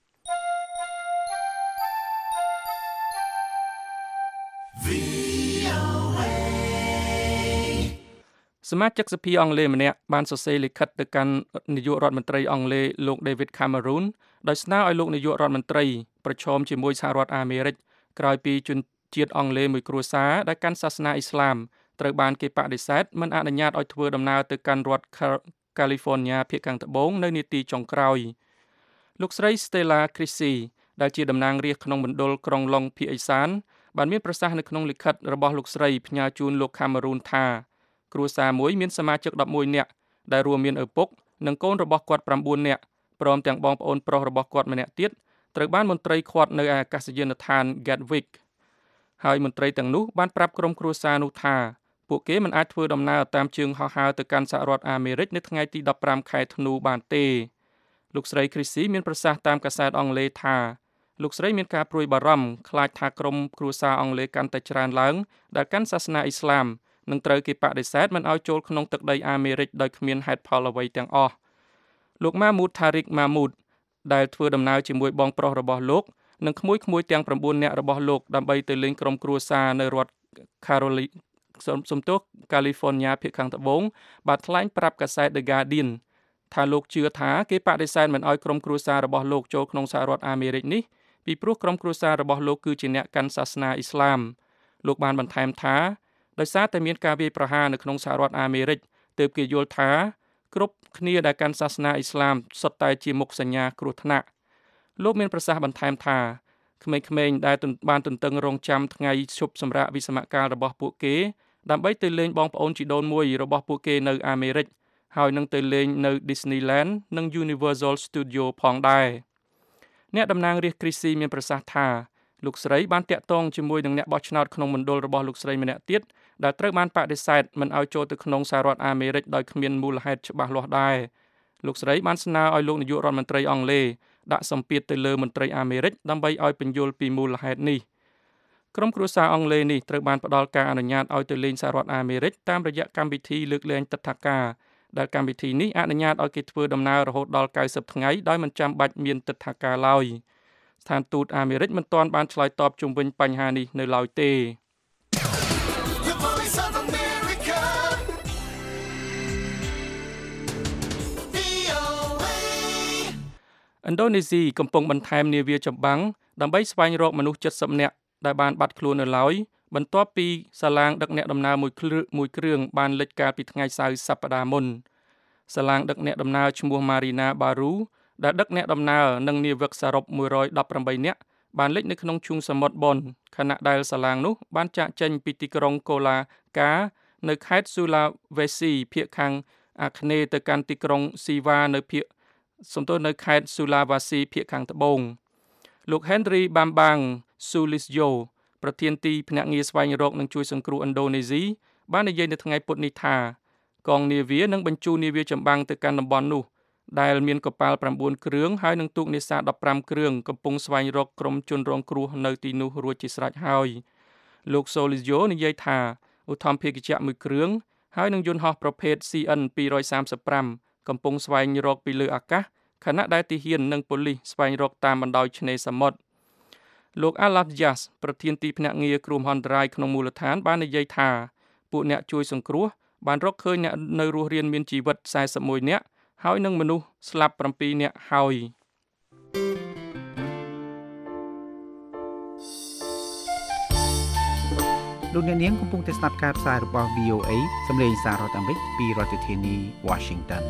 សមាជិកសភាអង់គ្លេសម្នាក់បានសរសេរលិខិតទៅកាន់នាយករដ្ឋមន្ត្រីអង់គ្លេសលោក David Cameron ដោយស្នើឲ្យលោកនាយករដ្ឋមន្ត្រីប្រឈមជាមួយសហរដ្ឋអាមេរិកក្រោយពីជនជាតិអង់គ្លេសមួយគ្រួសារដែលកាន់សាសនាអ៊ីស្លាមត្រូវបានគេបដិសេធមិនអនុញ្ញាតឲ្យធ្វើដំណើរទៅកាន់រដ្ឋ California ភាគខាងត្បូងនៅនាទីចុងក្រោយលោកស្រី Stella Creasy ដែលជាតំណាងរាស្ត្រក្នុងមណ្ឌលក្រុងឡុងភាគឦសានបានមានប្រសាសន៍នៅក្នុងលិខិតរបស់លោកស្រីផ្ញើជូនលោក Cameron ថាគ្រួសារមួយមានសមាជិកដប់មួយនាក់ដែលរួមមានឪពុកនិងកូនរបស់គាត់ប្រាំបួននាក់ព្រមទាំងបងប្អូនប្រុសរបស់គាត់ម្នាក់ទៀតត្រូវបានមន្ត្រីឃាត់នៅអាកាសយានដ្ឋាន Gatwick ហើយមន្ត្រីទាំងនោះបានប្រាប់ក្រុមគ្រួសារនោះថាពួកគេមិនអាចធ្វើដំណើរតាមជើងហោះហើរទៅកាន់សហរដ្ឋអាមេរិកនៅថ្ងៃទីដប់ប្រាំខែធ្នូបានទេលោកស្រី Creasy មានប្រសាសន៍តាមកាសែតអង់គ្លេសថាលោកស្រីមានការព្រួយបារម្ភខ្លាចថាក្រុមគ្រួសារអង់គ្លេសកាន់តែច្រើនឡើងដែលកាន់សាសនាអ៊ីស្លាមនឹងត្រូវគេបដិសេធមិនឲ្យចូលក្នុងទឹកដីអាមេរិកដោយគ្មានហេតុផលអ្វីទាំងអស់លោក Mahmoud Tariq Mahmoud ដែលធ្វើដំណើរជាមួយបងប្រុសរបស់លោកនិងក្មួយៗទាំងប្រាំបួននាក់របស់លោកដើម្បីទៅលេងក្រុមគ្រួសារនៅរដ្ឋ Carolina សំទោស California ភាគខាងត្បូងបានថ្លែងប្រាប់កាសែត The Guardian ថាលោកជឿថាគេបដិសេធមិនឲ្យក្រុមគ្រួសាររបស់លោកចូលក្នុងសហរដ្ឋអាមេរិកនេះពីព្រោះក្រុមគ្រួសាររបស់លោកគឺជាអ្នកកាន់សាសនាអ៊ីស្លាមលោកបានបន្ថែមថាដោយសារតែមានការវាយប្រហារនៅក្នុងសហរដ្ឋអាមេរិកទើបគេយល់ថាគ្រប់គ្នាដែលកាន់សាសនាអ៊ីស្លាមសុទ្ធតែជាមុខសញ្ញាគ្រោះថ្នាក់លោកមានប្រសាសន៍បន្ថែមថាក្មេងៗដែលបានទន្ទឹងរង់ចាំថ្ងៃឈប់សម្រាកវិស្សមកាលរបស់ពួកគេដើម្បីទៅលេងបងប្អូនជីដូនមួយរបស់ពួកគេនៅអាមេរិកហើយនឹងទៅលេងនៅ Disneyland និង Universal Studio ផងដែរអ្នកតំណាងរាស្ត្រគ្រីស៊ីមានប្រសាសន៍ថាលោកស្រីបានតាក់ទងជាមួយនឹងអ្នកបោះឆ្នោតក្នុងមណ្ឌលរបស់លោកស្រីម្នាក់ទៀតដែលត្រូវបានបដិសេធមិនឲ្យចូលទៅក្នុងសហរដ្ឋអាមេរិកដោយគ្មានមូលហេតុច្បាស់លាស់ដែរលោកស្រីបានស្នើឲ្យលោកនាយករដ្ឋមន្ត្រីអង់គ្លេសដាក់សម្ពាធទៅលើមន្ត្រីអាមេរិកដើម្បីឲ្យពន្យល់ពីមូលហេតុនេះក្រុមគ្រួសារអង់គ្លេសនេះត្រូវបានផ្ដល់ការអនុញ្ញាតឲ្យទៅលេងសហរដ្ឋអាមេរិកតាមរយៈកម្មវិធីលើកលែងទិដ្ឋាការដែលកម្មវិធីនេះអនុញ្ញាតឲ្យគេធ្វើដំណើររហូតដល់九十ថ្ងៃដោយមិនចាំបាច់មានទិដ្ឋាការឡើយស្ថានទូតអាមេរិកមិនទាន់បានឆ្លើយតបជុំវិញបញ្ហានេះនៅឡើយទេឥណ្ឌូនេស៊ីកំពុងបន្ថែមនាវាចម្បាំងដើម្បីស្វែងរកមនុស្សเจ็ดสิบនាក់ដែលបានបាត់ខ្លួននៅឡើយបន្ទាប់ពីសាឡាងដឹកអ្នកដំណើរមួយគ្រឿងមួយគ្រឿងបានលិចកាលពីថ្ងៃសៅរ៍សប្តាហ៍មុនសាឡាងដឹកអ្នកដំណើរឈ្មោះ Marina Baru ដែលដឹកអ្នកដំណើរនិងនាវិកសរុបមួយរយដប់ប្រាំបីនាក់បានលិចនៅក្នុងឈូងសមុទ្របនខណៈដែលសាឡាងនោះបានចាកចេញពីទីក្រុងកូឡាកានៅខេត្ត Sulawesi ភាគខាងអាគ្នេយ៍ទៅកាន់ទីក្រុង Siwa នៅភាគសំទោសនៅខេត្ត Sulawesi ភាគខាងត្បូងលោក Henry Bambang Sulistyo ប្រធានទីភ្នាក់ងារស្វែងរកនិងជួយសង្គ្រោះឥណ្ឌូនេស៊ីបាននិយាយនៅថ្ងៃពុធនេះថាកងនាវានឹងបញ្ជូននាវាចម្បាំងទៅកាន់តំបន់នោះដែលមានកប៉ាល់ប្រាំបួនគ្រឿងហើយនឹងទូកនេសាទដប់ប្រាំគ្រឿងកំពុងស្វែងរកក្រុមជនរងគ្រោះនៅទីនោះរួចជាស្រេចហើយលោក Sulistyo និយាយថាឧទ្ធម្ភាគចក្រមួយគ្រឿងហើយនឹងយន្តហោះប្រភេទ C N two thirty-five កំពុងស្វែងរកពីលើអាកាសខណៈដែលទាហាននិងប៉ូលីសស្វែងរកតាមបណ្ដោយឆ្នេរសមុទ្រលោក Alap Jas ប្រធានទីភ្នាក់ងារគ្រោះមហន្តរាយក្នុងមូលដ្ឋានបាននិយាយថាពួកអ្នកជួយសង្គ្រោះបានរកឃើញអ្នកនៅរស់រានមានជីវិតสี่สิบเอ็ดនាក់ហើយនឹងមនុស្សស្លាប់sevenនាក់ហើយលោកអ្នកនាងកំពុងតែស្ដាប់ការផ្សាយរបស់ V O A សម្លេងសាររដ្ឋអាមេរិកពីរដ្ឋធានី Washington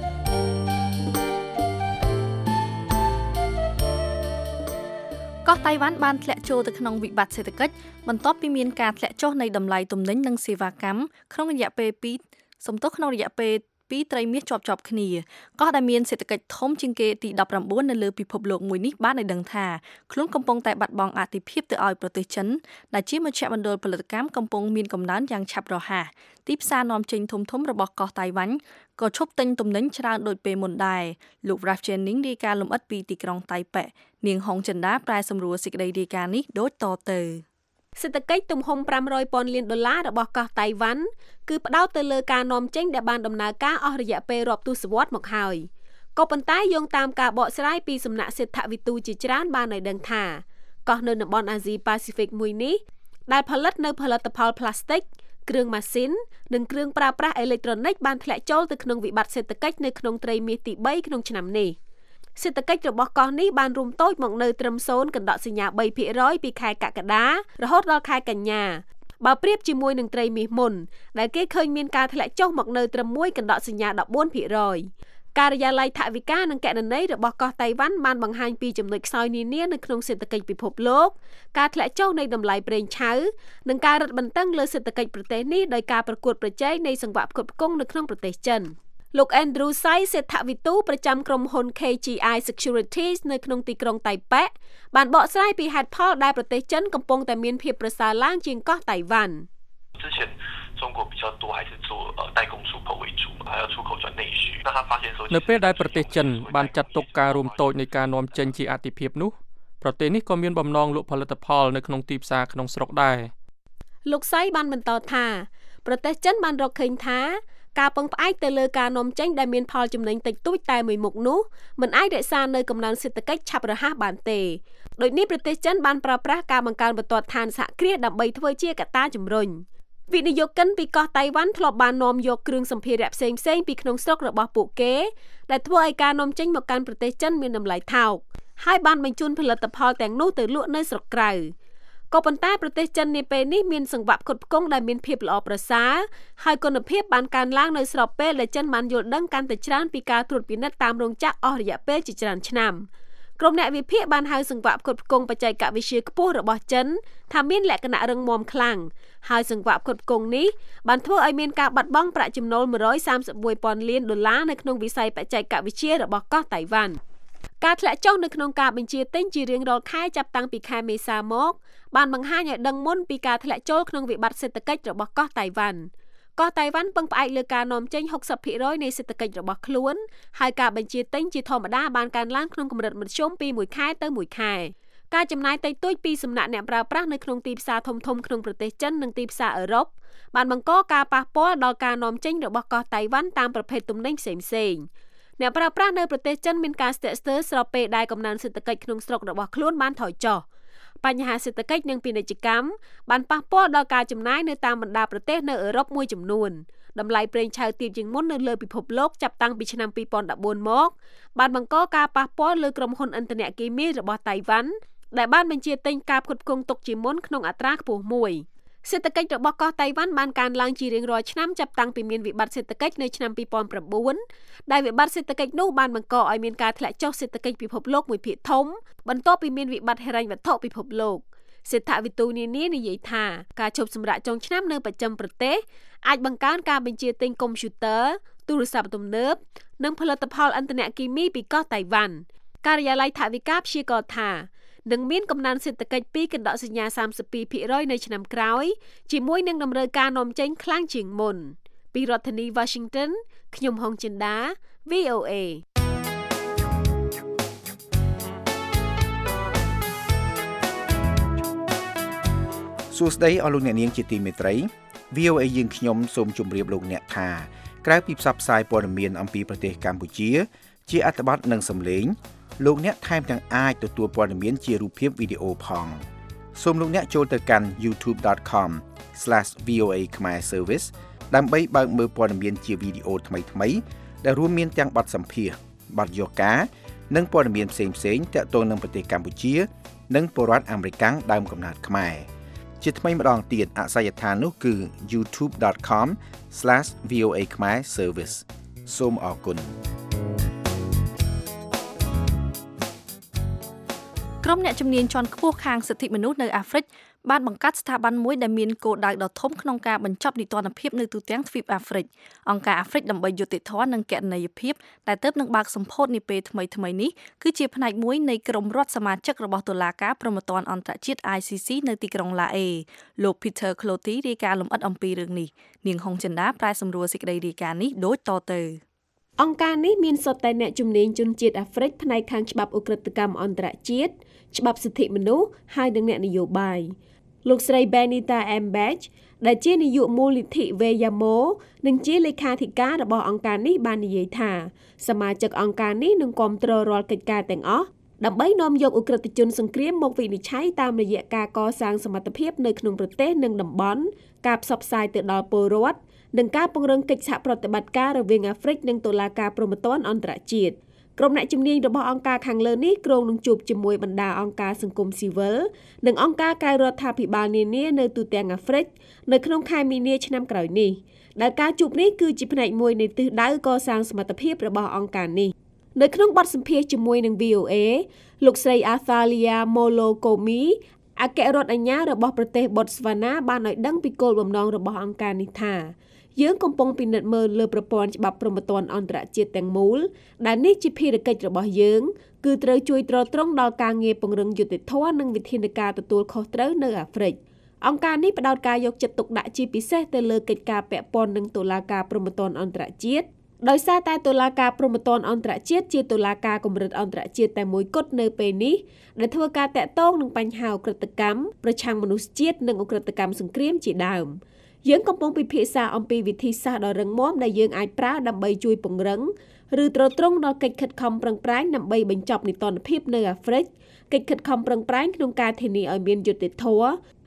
កោះតៃវ៉ាន់បានធ្លាក់ចូលទៅក្នុងវិបត្តិសេដ្ឋកិច្ចបន្ទាប់ពីមានការធ្លាក់ចុះនៃតម្លៃទំនិញនិងសេវាកម្មក្នុងរយៈពេលពីរសំទោសក្នុងរយៈពេលពីរត្រីមាសជាប់ៗគ្នាកោះដែលមានសេដ្ឋកិច្ចធំជាងគេទីដប់ប្រាំបួននៅលើពិភពលោកមួយនេះបានឲ្យដឹងថាខ្លួនកំពុងតែបាត់បង់អធិភាពទៅឲ្យប្រទេសចិនដែលជាមជ្ឈមណ្ឌលផលិតកម្មកំពុងមានកំណើនយ៉ាងឆាប់រហ័សទីផ្សារនាំចេញធំៗរបស់កោះតៃវ៉ាន់ក៏ឈប់ទិញទំនិញច្រើនដូចពេលមុនដែរលោក Ralph Jennings រាយការណ៍លម្អិតពីទីក្រុងតៃប៉េនាងហុងចិនដាប្រែសម្រួលសេចក្តីរាយការណ៍នេះដូចតទៅសេដ្ឋកិច្ចទំហំfive hundredពាន់លានដុល្លាររបស់កោះតៃវ៉ាន់គឺផ្ដោតទៅលើការនាំចេញដែលបានដំណើរការអស់រយៈពេលរាប់ទសវត្សរ៍មកហើយក៏ប៉ុន្តែយោងតាមការបកស្រាយពីសំណាក់សេដ្ឋវិទូជាច្រើនបានឲ្យដឹងថាកោះនៅតំបន់អាស៊ីប៉ាស៊ីហ្វិកមួយនេះដែលផលិតនៅផលិតផលផ្លាស្ទិកគ្រឿងម៉ាស៊ីននិងគ្រឿងប្រើប្រាស់អេឡិចត្រូនិកបានធ្លាក់ចូលទៅក្នុងវិបត្តិសេដ្ឋកិច្ចនៅក្នុងត្រីមាសទីthreeក្នុងឆ្នាំនេះសេដ្ឋកិច្ចរបស់កោះនេះបានរួមតូចមកនៅត្រឹមศูนย์កណ្ដកសញ្ញាthree percent ពីខែកក្កដារហូតដល់ខែកញ្ញាបើប្រៀបជាមួយនឹងត្រីមាសមុនដែលគេឃើញមានការធ្លាក់ចុះមកនៅត្រឹមoneកណ្ដកសញ្ញាfourteen percent ការិយាល័យថវិកានិងគណនេយ្យរបស់កោះតៃវ៉ាន់បានបង្ហាញពីចំណុចខ្សោយនានានៅក្នុងសេដ្ឋកិច្ចពិភពលោកការធ្លាក់ចុះនៃតម្លៃប្រេងឆៅនិងការរឹតបន្តឹងលើសេដ្ឋកិច្ចប្រទេសនេះដោយការប្រកួតប្រជែងនៃសង្វាក់ផ្គត់ផ្គង់នៅក្នុងប្រទេសចិនលោក Andrew Sai សេដ្ឋវិទូប្រចាំក្រុមហ៊ុន K G I Securities នៅក្នុងទីក្រុងតៃប៉េបានបកស្រាយពីហេតុផលដែលប្រទេសចិនកំពុងតែមានភាពប្រសើរឡើងជាងកោះតៃវ៉ាន់之前中国比较多还是做呃代工出口为主还要出口转内需那他发现说នៅពេលដែលប្រទេសចិនបានចាត់ទុកការរួមតូចនៃការនាំចេញជាអាទិភាពនោះប្រទេសនេះក៏មានបំណងលក់ផលិតផលនៅក្នុងទីផ្សារក្នុងស្រុកដែរលោកសៃបានបន្តថាប្រទេសចិនបានរកឃើញថាការពឹងផ្អែកទៅលើការនាំចេញដែលមានផលចំណេញតិចតួចតែមួយមុខនោះមិនអាចរក្សានៅកំណើនសេដ្ឋកិច្ចឆាប់រហ័សបានទេដូចនេះប្រទេសចិនបានប្រើប្រាស់ការបង្កើនបន្ទាត់ឋានសហគ្រាសដើម្បីធ្វើជាកត្តាជំរុញវិនិយោគិនពីកោះតៃវ៉ាន់ធ្លាប់បាននាំយកគ្រឿងសម្ភារៈផ្សេងៗពីក្នុងស្រុករបស់ពួកគេដែលធ្វើឲ្យការនាំចេញមកកាន់ប្រទេសចិនមានតម្លៃថោកហើយបានបញ្ជូនផលិតផលទាំងនោះទៅលក់នៅស្រុកក្រៅក៏ប៉ុន្តែប្រទេសចិននាពេលនេះមានសង្វាក់ផ្គត់ផ្គង់ដែលមានភាពល្អប្រសើរហើយគុណភាពបានកើនឡើងនៅស្របពេលដែលចិនបានយល់ដឹងកាន់តែច្រើនពីការត្រួតពិនិត្យតាមរោងចក្រអស់រយៈពេលជាច្រើនឆ្នាំក្រុមអ្នកវិភាគបានហៅសង្វាក់ផ្គត់ផ្គង់បច្ចេកវិទ្យាខ្ពស់របស់ចិនថាមានលក្ខណៈរឹងមាំខ្លាំងហើយសង្វាក់ផ្គត់ផ្គង់នេះបានធ្វើឲ្យមានការបាត់បង់ប្រាក់ចំណូលone hundred thirty-oneពាន់លានដុល្លារនៅក្នុងវិស័យបច្ចេកវិទ្យារបស់កោះតៃវ៉ាន់ការធ្លាក់ចុះនៅក្នុងការបញ្ជាទិញជារៀងរាល់ខែចាប់តាំងពីខែមេសាមកបានបង្ហាញឲ្យដឹងមុនពីការធ្លាក់ចូលក្នុងវិបត្តិសេដ្ឋកិច្ចរបស់កោះតៃវ៉ាន់កោះតៃវ៉ាន់ពឹងផ្អែកលើការនាំចេញsixty percentនៃសេដ្ឋកិច្ចរបស់ខ្លួនហើយការបញ្ជាទិញជាធម្មតាបានកើនឡើងក្នុងកម្រិតមធ្យមពីមួយខែទៅមួយខែការចំណាយតិចតួចពីសំណាក់អ្នកប្រើប្រាស់នៅក្នុងទីផ្សារធំៗក្នុងប្រទេសចិននិងទីផ្សារអឺរ៉ុបបានបង្កការប៉ះពាល់ដល់ការនាំចេញរបស់កោះតៃវ៉ាន់តាមប្រភេទទំនិញផ្សេងៗអ្នកប្រើប្រាស់នៅប្រទេសចិនមានការស្ទាក់ស្ទើរស្របពេលដែលកំណើនសេដ្ឋកិច្ចក្នុងស្រុករបស់ខ្លួនបានថយចុះបញ្ហាសេដ្ឋកិច្ចនិងពាណិជ្ជកម្មបានប៉ះពាល់ដល់ការចំណាយនៅតាមបណ្ដាប្រទេសនៅអឺរ៉ុបមួយចំនួនតម្លៃប្រេងឆៅទាបជាងមុននៅលើពិភពលោកចាប់តាំងពីឆ្នាំtwo thousand fourteenមកបានបង្កការប៉ះពាល់លើក្រុមហ៊ុនឥន្ធនៈគីមីរបស់តៃវ៉ាន់ដែលបានបញ្ជាទិញការផ្គត់ផ្គង់ទុកជាមុនក្នុងអត្រាខ្ពស់មួយសេដ្ឋកិច្ចរបស់កោះតៃវ៉ាន់បានកើនឡើងជារៀងរាល់ឆ្នាំចាប់តាំងពីមានវិបត្តិសេដ្ឋកិច្ចនៅឆ្នាំtwo thousand nineដែលវិបត្តិសេដ្ឋកិច្ចនោះបានបង្កឲ្យមានការធ្លាក់ចុះសេដ្ឋកិច្ចពិភពលោកមួយភាគធំបន្ទាប់ពីមានវិបត្តិហិរញ្ញវត្ថុពិភពលោកសេដ្ឋវិទូនានានិយាយថាការឈប់សម្រាកចុងឆ្នាំនៅបស្ចិមប្រទេសអាចបង្កើនការបញ្ជាទិញកុំព្យូទ័រទូរស័ព្ទទំនើបនិងផលិតផលឥន្ធនៈគីមីពីកោះតៃវ៉ាន់ការិយាល័យថវិកាព្យាករណ៍ថានឹងមានកំណើនសេដ្ឋកិច្ចពីកណ្ដកសញ្ញាthirty-two percentនៅឆ្នាំក្រោយជាមួយនឹងតម្រូវការនាំចេញខ្លាំងជាងមុនពីរដ្ឋធានី Washington ខ្ញុំហុងចិន្តា V O A សួស្តីអស់លោកអ្នកនាងជាទីមេត្រី V O A យើងខ្ញុំសូមជម្រាបលោកអ្នកថាក្រៅពីផ្សព្វផ្សាយព័ត៌មានអំពីប្រទេសកម្ពុជាជាអត្ថបទនិងសំឡេងលោកអ្នកថែមទាំងអាចទទួលព័ត៌មានជារូបភាពវីដេអូផងសូមលោកអ្នកចូលទៅកាន់ youtube dot com slash v o a khmer service ដើម្បីបើកមើលព័ត៌មានជាវីដេអូថ្មីៗដែលរួមមានទាំងបទសម្ភាសន៍បទយកការនិងព័ត៌មានផ្សេងៗទាក់ទងនឹងប្រទេសកម្ពុជានិងពលរដ្ឋអាមេរិកដើមកំណើតខ្មែរជាថ្មីម្ដងទៀតអាសយដ្ឋាននោះគឺ youtube dot com slash v o a khmer service សូមអរគុណក្រុមអ្នកជំនាញជាន់ខ្ពស់ខាងសិទ្ធិមនុស្សនៅអាហ្វ្រិកបានបង្កើតស្ថាប័នមួយដែលមានគោលដៅដ៏ធំក្នុងការបញ្ចប់នីតិរដ្ឋភាពនៅទូទាំងទ្វីបអាហ្វ្រិកអង្គការអាហ្វ្រិកដើម្បីយុត្តិធម៌និងគណនេយ្យភាពដែលទើបនឹងបើកសម្ពោធនាពេលថ្មីៗនេះគឺជាផ្នែកមួយនៃក្រុមរដ្ឋសមាជិករបស់តុលាការព្រហ្មទណ្ឌអន្តរជាតិ I C C នៅទីក្រុងឡាអេលោក Peter Clotty រាយការណ៍លម្អិតអំពីរឿងនេះនាងហុងចិន្តាប្រែសម្រួលសេចក្តីរាយការណ៍នេះដូចតទៅអង្គការនេះមានសុទ្ធតែអ្នកជំនាញជនជាតិអាហ្វ្រិកផ្នែកខាងច្បាប់ឧក្រិដ្ឋកម្មអន្តរជាតិច្បាប់សិទ្ធិមនុស្សហើយនិងអ្នកនយោបាយលោកស្រី Benita Embach ដែលជានាយកមូលនិធិ Veyamo និងជាលេខាធិការរបស់អង្គការនេះបាននិយាយថាសមាជិកអង្គការនេះនឹងគាំទ្ររាល់កិច្ចការទាំងអស់ដើម្បីនាំយកឧក្រិដ្ឋជនសង្គ្រាមមកវិនិច្ឆ័យតាមរយៈការកសាងសមត្ថភាពនៅក្នុងប្រទេសនិងតំបន់ការផ្សព្វផ្សាយទៅដល់ពលរដ្ឋនិងការពង្រឹងកិច្ចសហប្រតិបត្តិការរវាងអាហ្វ្រិកនិងតុលាការព្រហ្មទណ្ឌអន្តរជាតិក្រុមអ្នកជំនាញរបស់អង្គការខាងលើនេះគ្រោងនឹងជួបជាមួយបណ្ដាអង្គការសង្គមស៊ីវិលនិងអង្គការក្រៅរដ្ឋាភិបាលនានានៅទូទាំងអាហ្វ្រិកនៅក្នុងខែមីនាឆ្នាំក្រោយនេះដែលការជួបនេះគឺជាផ្នែកមួយនៃទិសដៅកសាងសមត្ថភាពរបស់អង្គការនេះនៅក្នុងបទសម្ភាសន៍ជាមួយនឹង V O A លោកស្រី Athalia Molokomi អគ្គរដ្ឋអាជ្ញារបស់ប្រទេស Botswana បានឲ្យដឹងពីគោលបំណងរបស់អង្គការនេះថាយើងកំពុងពិនិត្យមើលលើប្រព័ន្ធច្បាប់ព្រហ្មទណ្ឌអន្តរជាតិទាំងមូលដែលនេះជាភារកិច្ចរបស់យើងគឺត្រូវជួយទ្រទ្រង់ដល់ការងារពង្រឹងយុត្តិធម៌និងវិធានការទទួលខុសត្រូវនៅអាហ្វ្រិកអង្គការនេះផ្ដោតការយកចិត្តទុកដាក់ជាពិសេសទៅលើកិច្ចការពាក់ព័ន្ធនឹងតុលាការព្រហ្មទណ្ឌអន្តរជាតិដោយសារតែតុលាការព្រហ្មទណ្ឌអន្តរជាតិជាតុលាការកម្រិតអន្តរជាតិតែមួយគត់នៅពេលនេះដែលធ្វើការតាក់ទងនឹងបញ្ហាឧក្រិដ្ឋកម្មប្រឆាំងមនុស្សជាតិនិងឧក្រិដ្ឋកម្មសង្គ្រាមជាដើមយើងកំពុងពិភាក្សាអំពីវិធីសាស្ត្រដ៏រឹងមាំដែលយើងអាចប្រើដើម្បីជួយពង្រឹងឬទ្រទ្រង់ដល់កិច្ចខិតខំប្រឹងប្រែងដើម្បីបញ្ចប់នីតិរដ្ឋភាពនៅអាហ្វ្រិកកិច្ចខិតខំប្រឹងប្រែងក្នុងការធានាឲ្យមានយុត្តិធម៌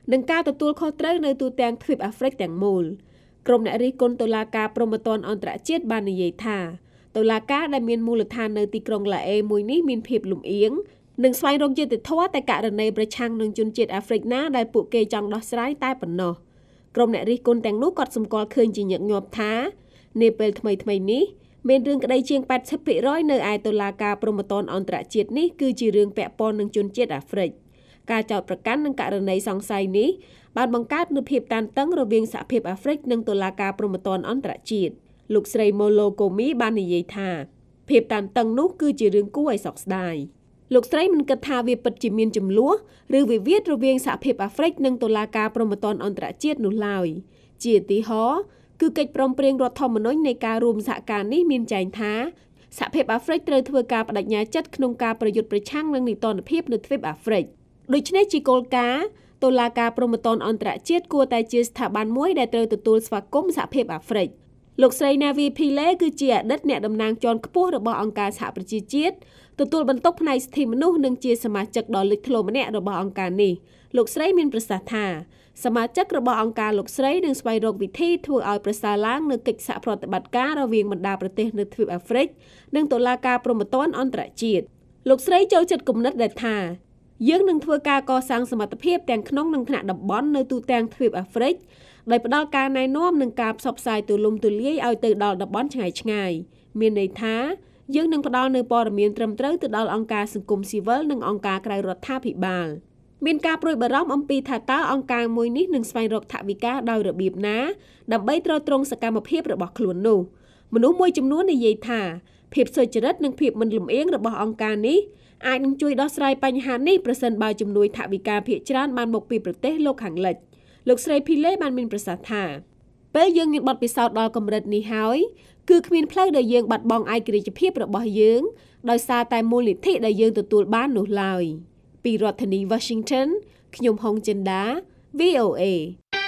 និងការទទួលខុសត្រូវនៅទូទាំងទ្វីបអាហ្វ្រិកទាំងមូលក្រុមអ្នករិះគន់តុលាការព្រហ្មទណ្ឌអន្តរជាតិបាននិយាយថាតុលាការដែលមានមូលដ្ឋាននៅទីក្រុងឡាអេមួយនេះមានភាពលំអៀងនិងស្វែងរកយុត្តិធម៌តែករណីប្រឆាំងនឹងជនជាតិអាហ្វ្រិកណាដែលពួកគេចង់ដោះស្រាយតែប៉ុណ្ណោះក្រុមអ្នករិះគន់ទាំងនោះក៏សម្គាល់ឃើញជាញឹកញាប់ថានាពេលថ្មីៗនេះមានរឿងក្តីជាង แปดสิบเปอร์เซ็นต์ នៅឯតុលាការព្រហ្មទណ្ឌអន្តរជាតិនេះគឺជារឿងពាក់ព័ន្ធនឹងជនជាតិអាហ្វ្រិកការចោទប្រកាន់នឹងករណីសង្ស័យនេះបានបង្កើតនូវភាពតានតឹងរវាងសហភាពអាហ្វ្រិកនិងតុលាការព្រហ្មទណ្ឌអន្តរជាតិលោកស្រី Molo Komi បាននិយាយថាភាពតានតឹងនោះគឺជារឿងគួរឲ្យសោកស្ដាយលោកស្រីមិនគិតថាវាពិតជាមានចំនួនឬវិវាទរវាងសហភាពអាហ្វ្រិកនិងតុលាការព្រហ្មទណ្ឌអន្តរជាតិនោះឡើយជាឧទាហរណ៍គឺកិច្ចព្រមព្រៀងរដ្ឋធម្មនុញ្ញនៃការរួមសហការនេះមានចែងថាសហភាពអាហ្វ្រិកត្រូវធ្វើការបដិញ្ញាចិត្តក្នុងការប្រយុទ្ធប្រឆាំងនឹងនីតិរដ្ឋភាពនៅទ្វីបអាហ្វ្រិកដូច្នេះជាគោលការណ៍តុលាការព្រហ្មទណ្ឌអន្តរជាតិគួរតែជាស្ថាប័នមួយដែលត្រូវទទួលស្វាគមន៍សហភាពអាហ្វ្រិកលោកស្រី Navi Pillay គឺជាអតីតអ្នកតំណាងជាន់ខ្ពស់របស់អង្គការសហប្រជាជាតិទទួលបន្ទុកផ្នែកសិទ្ធិមនុស្សនិងជាសមាជិកដ៏លេចធ្លោម្នាក់របស់អង្គការនេះលោកស្រីមានប្រសាសន៍ថាសមាជិករបស់អង្គការលោកស្រីនឹងស្វែងរកវិធីធ្វើឲ្យប្រសើរឡើងនូវកិច្ចសហប្រតិបត្តិការរវាងបណ្ដាប្រទេសនៅទ្វីបអាហ្វ្រិកនិងតុលាការព្រហ្មទណ្ឌអន្តរជាតិលោកស្រីចូលចិត្តគំនិតដែលថាយើងនឹងធ្វើការកសាងសមត្ថភាពទាំងក្នុងនិងថ្នាក់តំបន់នៅទូទាំងទ្វីបអាហ្វ្រិកដោយផ្ដល់ការណែនាំនិងការផ្សព្វផ្សាយទូលំទូលាយឲ្យទៅដល់តំបន់ឆ្ងាយឆ្ងាយមានន័យថាយើងនឹងផ្ដល់នូវព័ត៌មានត្រឹមត្រូវទៅដល់អង្គការសង្គមស៊ីវិលនិងអង្គការក្រៅរដ្ឋាភិបាលមានការព្រួយបារម្ភអំពីថាតើអង្គការមួយនេះនឹងស្វែងរកថវិកាដោយរបៀបណាដើម្បីទ្រទ្រង់សកម្មភាពរបស់ខ្លួននោះមនុស្សមួយចំនួននិយាយថាភាពសុចរិតនិងភាពមិនលំអៀងរបស់អង្គការនេះអាចនឹងជួយដោះស្រាយបញ្ហានេះប្រសិនបើជំនួយថវិកាភាគច្រើនបានមកពីប្រទេសលោកខាងលិចលោកស្រី Pillay បានមានប្រសាសន៍ថាពេលយើងមានបទពិសោធន៍ដល់កម្រិតនេះហើយគឺគ្មានផ្លូវដែលយើងបាត់បង់ឯករាជ្យភាពរបស់យើងដោយសារតែមូលនិធិដែលយើងទទួលបាននោះឡើយពីរដ្ឋធានី Washington ខ្ញុំហុងចិន្តា វី អូ เอ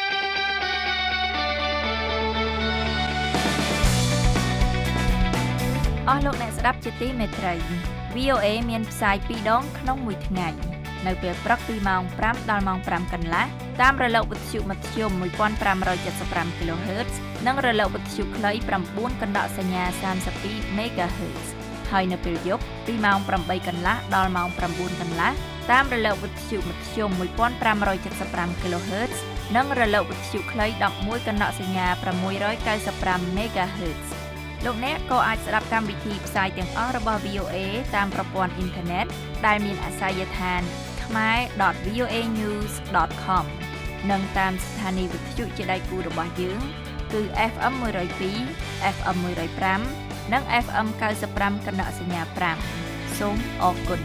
អស់លោកអ្នកស្ដាប់ជាទីមេត្រី វី អូ เอ មានផ្សាយពីរដងក្នុងមួយថ្ងៃនៅពេលព្រឹកពីម៉ោងប្រាំដល់ម៉ោងប្រាំកន្លះតាមរលកវិទ្យុមធ្យម một nghìn năm trăm七十ห้า kHz និងរលកវិទ្យុខ្លី chín កណ្ដកសញ្ញា 32 MHz ហើយនៅពេលយប់ពីម៉ោងប្រាំបីកន្លះដល់ម៉ោងប្រាំបួនកន្លះតាមរលកវិទ្យុមធ្យម một nghìn năm trăm七十ห้า kHz និងរលកវិទ្យុខ្លី 11 កណ្ដកសញ្ញា sáu chín five មេហ្គាហឺត លោកអ្នកក៏អាចស្ដាប់កម្មវិធីផ្សាយទាំងអស់របស់ វី អូ เอ តាមប្រព័ន្ធអ៊ីនធឺណិតដែលមានអាសយដ្ឋាន khmer dot v o a news dot com និងតាមស្ថានីយវិទ្យុជាដៃគូរបស់យើងគឺ เอฟ เอ็ม one oh two เอฟ เอ็ม one oh five និង เอฟ เอ็ม ninety-five កណ្ដកសញ្ញា five សូមអរគុណ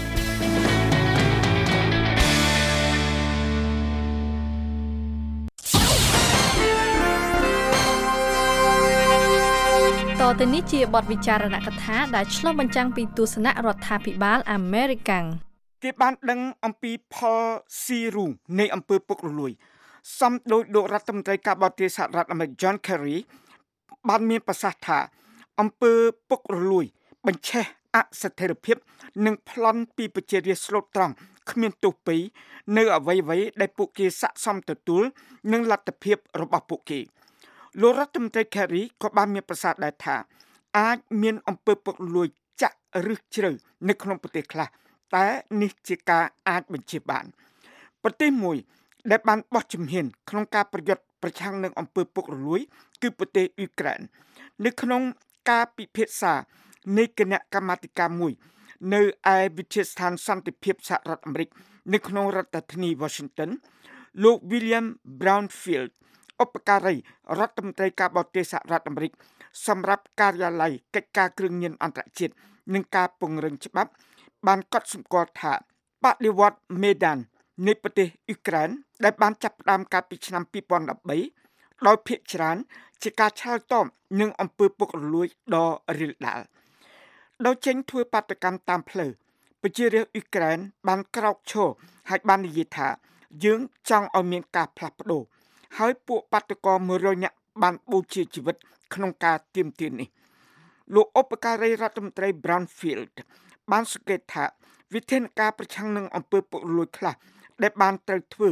តទៅនេះជាបទវិចារណកថាដែលឆ្លុះបញ្ចាំងពីទស្សនៈរដ្ឋាភិបាលអាមេរិកគេបានដឹងអំពីផលស៊ីរូនៃអំពើពុករលួយសំដោយលោករដ្ឋមន្ត្រីការបរទេសសហរដ្ឋអាមេរិក John Kerry បានមានប្រសាសន៍ថាអំពើពុករលួយបញ្ឆេះអស្ថិរភាពនិងប្លន់ពីប្រជារាស្ត្រស្លូតត្រង់គ្មានទោសពីនៅអ្វីៗដែលពួកគេស័ក្តិសមទទួលនឹងលទ្ធភាពរបស់ពួកគេលោករដ្ឋមន្ត្រី Kerry ក៏បានមានប្រសាសន៍ដែរថាអាចមានអំពើពុករលួយចាក់ឫសជ្រៅនៅក្នុងប្រទេសខ្លះតែនេះជាការអាចបញ្ជាបានប្រទេសមួយដែលបានបោះជំហានក្នុងការប្រយុទ្ធប្រឆាំងនឹងអំពើពុករលួយគឺប្រទេសអ៊ុយក្រែននៅក្នុងការពិភាក្សានៃគណៈកម្មាធិការមួយនៅឯវិទ្យាស្ថានសន្តិភាពសហរដ្ឋអាមេរិកនៅក្នុងរដ្ឋធានី Washington លោក William Brownfield ឧបការីរដ្ឋមន្ត្រីការបរទេសសហរដ្ឋអាមេរិកសម្រាប់ការិយាល័យកិច្ចការគ្រឿងញៀនអន្តរជាតិនិងការពង្រឹងច្បាប់បានកត់សម្គាល់ថាបដិវត្តន៍មេដាននៃប្រទេសអ៊ុយក្រែនដែលបានចាប់ផ្ដើមកាលពីឆ្នាំពីរពាន់ដប់បីដោយភាគច្រើនជាការឆ្លើយតបនឹងអំពើពុករលួយដ៏រាលដាលដោយចេញធ្វើបាតកម្មតាមផ្លូវប្រជារាស្ត្រអ៊ុយក្រែនបានក្រោកឈរហើយបាននិយាយថាយើងចង់ឲ្យមានការផ្លាស់ប្ដូរហើយពួកបាតកោមួយរយនាក់បានបូជាជីវិតក្នុងការទាមទារនេះលោកឧបការីរដ្ឋមន្ត្រី Brownfield បានសង្កេតថាវិធានការប្រឆាំងនឹងអំពើពុករលួយខ្លះដែលបានត្រូវធ្វើ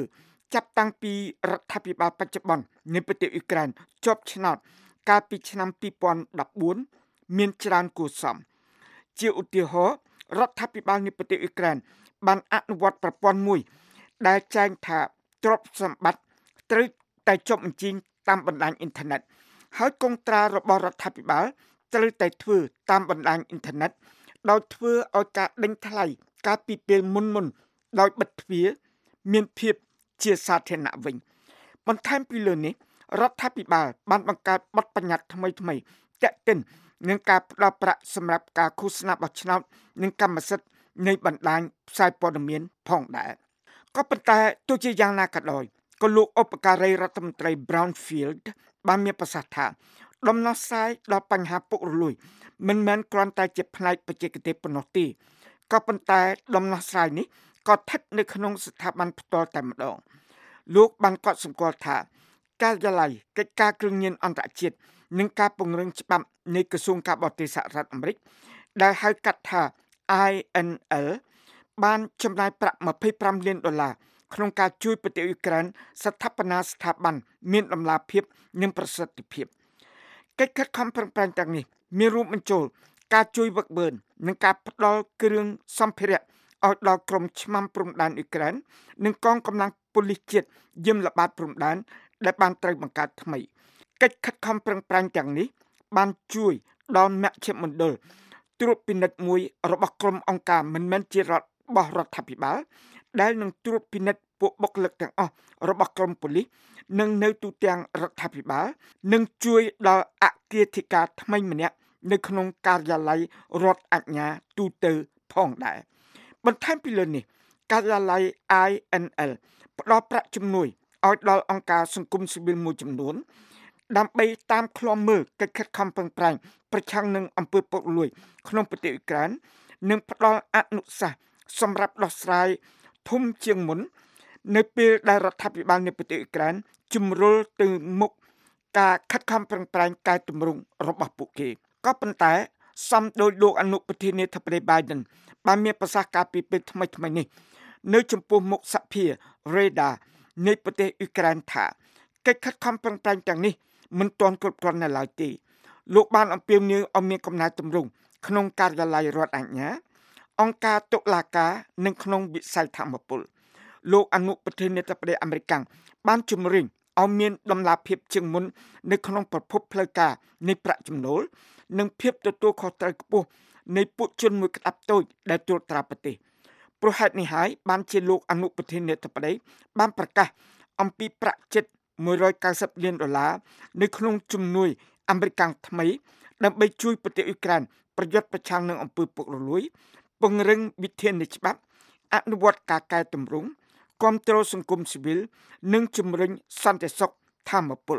ចាប់តាំងពីរដ្ឋាភិបាលបច្ចុប្បន្ននៃប្រទេសអ៊ុយក្រែនជាប់ឆ្នោតកាលពីឆ្នាំពីរពាន់ដប់បួនមានច្រើនគួរសមជាឧទាហរណ៍រដ្ឋាភិបាលនៃប្រទេសអ៊ុយក្រែនបានអនុវត្តប្រព័ន្ធមួយដែលចែងថាទ្រព្យសម្បត្តិត្រូវតែចុះបញ្ជីតាមបណ្ដាញអ៊ីនធឺណិតហើយកុងត្រារបស់រដ្ឋាភិបាលត្រូវតែធ្វើតាមបណ្ដាញអ៊ីនធឺណិតដោយធ្វើឲ្យការដេញថ្លៃកាលពីពេលមុនមុនដោយបិទទ្វារមានភាពជាសាធារណៈវិញបន្ថែមពីលើនេះរដ្ឋាភិបាលបានបង្កើតបទបញ្ញត្តិថ្មីថ្មីទាក់ទិននឹងការផ្តល់ប្រាក់សម្រាប់ការឃោសនាបោះឆ្នោតនិងកម្មសិទ្ធិនៃបណ្ដាញផ្សាយព័ត៌មានផងដែរក៏ប៉ុន្តែទោះជាយ៉ាងណាក៏ដោយក៏លោកឧបការីរដ្ឋមន្ត្រី Brownfield បានមានប្រសាសន៍ថាដំណោះស្រាយដល់បញ្ហាពុករលួយមិនមែនគ្រាន់តែជាផ្នែកបច្ចេកទេសប៉ុណ្ណោះទេក៏ប៉ុន្តែដំណោះស្រាយនេះក៏ស្ថិតនៅក្នុងស្ថាប័នផ្ទាល់តែម្ដងលោកបានកត់សម្គាល់ថាការិយាល័យកិច្ចការគ្រឿងញៀនអន្តរជាតិនិងការពង្រឹងច្បាប់នៃក្រសួងការបរទេសសហរដ្ឋអាមេរិកដែលហៅកាត់ថា I N L បានចំណាយប្រាក់ยี่สิบห้าលានដុល្លារក្នុងការជួយប្រទេសអ៊ុយក្រែនស្ថាបនាស្ថាប័នមានតម្លាភាពនិងប្រសិទ្ធភាពកិច្ចខិតខំប្រឹងប្រែងទាំងនេះមានរួមបញ្ចូលការជួយវឹកវើនិងការផ្ដល់គ្រឿងសម្ភារៈឲ្យដល់ក្រុមឆ្មាំព្រំដែនអ៊ុយក្រែននិងកងកម្លាំងប៉ូលីសជាតិយាមល្បាតព្រំដែនដែលបានត្រូវបង្កើតថ្មីកិច្ចខិតខំប្រឹងប្រែងទាំងនេះបានជួយដល់មជ្ឈមណ្ឌលត្រួតពិនិត្យមួយរបស់ក្រុមអង្គការមិនមែនជារបស់រដ្ឋាភិបាលដែលនឹងត្រួតពិនិត្យពួកបុគ្គលិកទាំងអស់របស់ក្រុមប៉ូលីសនិងនៅទូទាំងរដ្ឋាភិបាលនិងជួយដល់អគ្គលេខាធិការថ្មីម្នាក់នៅក្នុងការិយាល័យរដ្ឋអាជ្ញាទូទៅផងដែរបន្ថែមពីលើនេះការិយាល័យ I N L ផ្ដល់ប្រាក់ជំនួយឲ្យដល់អង្គការសង្គមស៊ីវិលមួយចំនួនដើម្បីតាមឃ្លាំមើលកិច្ចខិតខំប្រឹងប្រែងប្រឆាំងនឹងអំពើពុករលួយក្នុងប្រទេសអ៊ុយក្រែននិងផ្ដល់អនុសាសន៍សម្រាប់ដោះស្រាយធំជាងមុននៅពេលដែលរដ្ឋាភិបាលនៃប្រទេសអ៊ុយក្រែនជំរុលទៅមុខការខិតខំប្រឹងប្រែងកែតម្រង់របស់ពួកគេក៏ប៉ុន្តែសំដោយលោកអនុប្រធានាធិបតី Biden បានមានប្រសាសន៍ការពីពេលថ្មីថ្មីនេះនៅចំពោះមុខសភា Rada នៃប្រទេសអ៊ុយក្រែនថាកិច្ចខិតខំប្រឹងប្រែងទាំងនេះមិនទាន់គ្រប់គ្រាន់នៅឡើយទេលោកបានអំពាវនាវឲ្យមានកំណែទម្រង់ក្នុងការិយាល័យរដ្ឋអាជ្ញាអង្គការតុលាការនិងក្នុងវិស័យធម្មពលលោកអនុប្រធានាធិបតីអាមេរិកបានជំរុញឲ្យមានតម្លាភាពជាងមុននៅក្នុងប្រភពផ្លូវការនៃប្រាក់ចំណូលនិងភាពទទួលខុសត្រូវខ្ពស់នៃពួកជនមួយក្តាប់តូចដែលត្រួតត្រាប្រទេសព្រោះហេតុនេះហើយបានជាលោកអនុប្រធានាធិបតីបានប្រកាសអំពីប្រាក់ជិតមួយរយเก้าสิบលានដុល្លារនៅក្នុងជំនួយអាមេរិកថ្មីដើម្បីជួយប្រទេសអ៊ុយក្រែនប្រយុទ្ធប្រឆាំងនឹងអំពើពុករលួយពង្រឹងវិធាននៃច្បាប់អនុវត្តការកែតម្រង់គាំទ្រសង្គមស៊ីវិលនិងជំរុញសន្តិសុខធម្មពល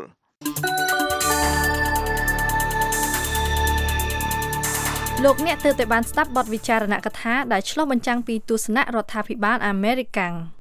លោកអ្នកទើបតែបានស្ដាប់បទវិចារណកថាដែលឆ្លុះបញ្ចាំងពីទស្សនៈរដ្ឋាភិបាលអាមេរិក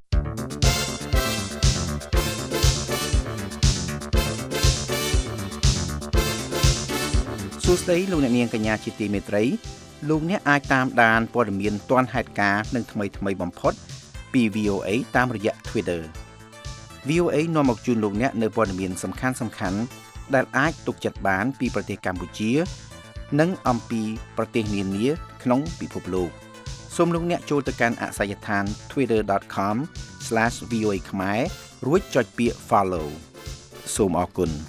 សួស្តីលោកអ្នកនាងកញ្ញាជាទីមេត្រីលោកអ្នកអាចតាមដានព័ត៌មានទាន់ហេតុការណ៍និងថ្មីថ្មីបំផុតពី วี អូ เอ តាមរយៈ Twitter วี អូ เอ នាំមកជូនលោកអ្នកនៅព័ត៌មានសំខាន់សំខាន់ដែលអាចទុកចិត្តបានពីប្រទេសកម្ពុជានិងអំពីប្រទេសនានាក្នុងពិភពលោកសូមលោកអ្នកចូលទៅកាន់អាសយដ្ឋាន twitter dot com slash v o a ខ្មែររួចចុចពាក្យ follow សូមអរគុណ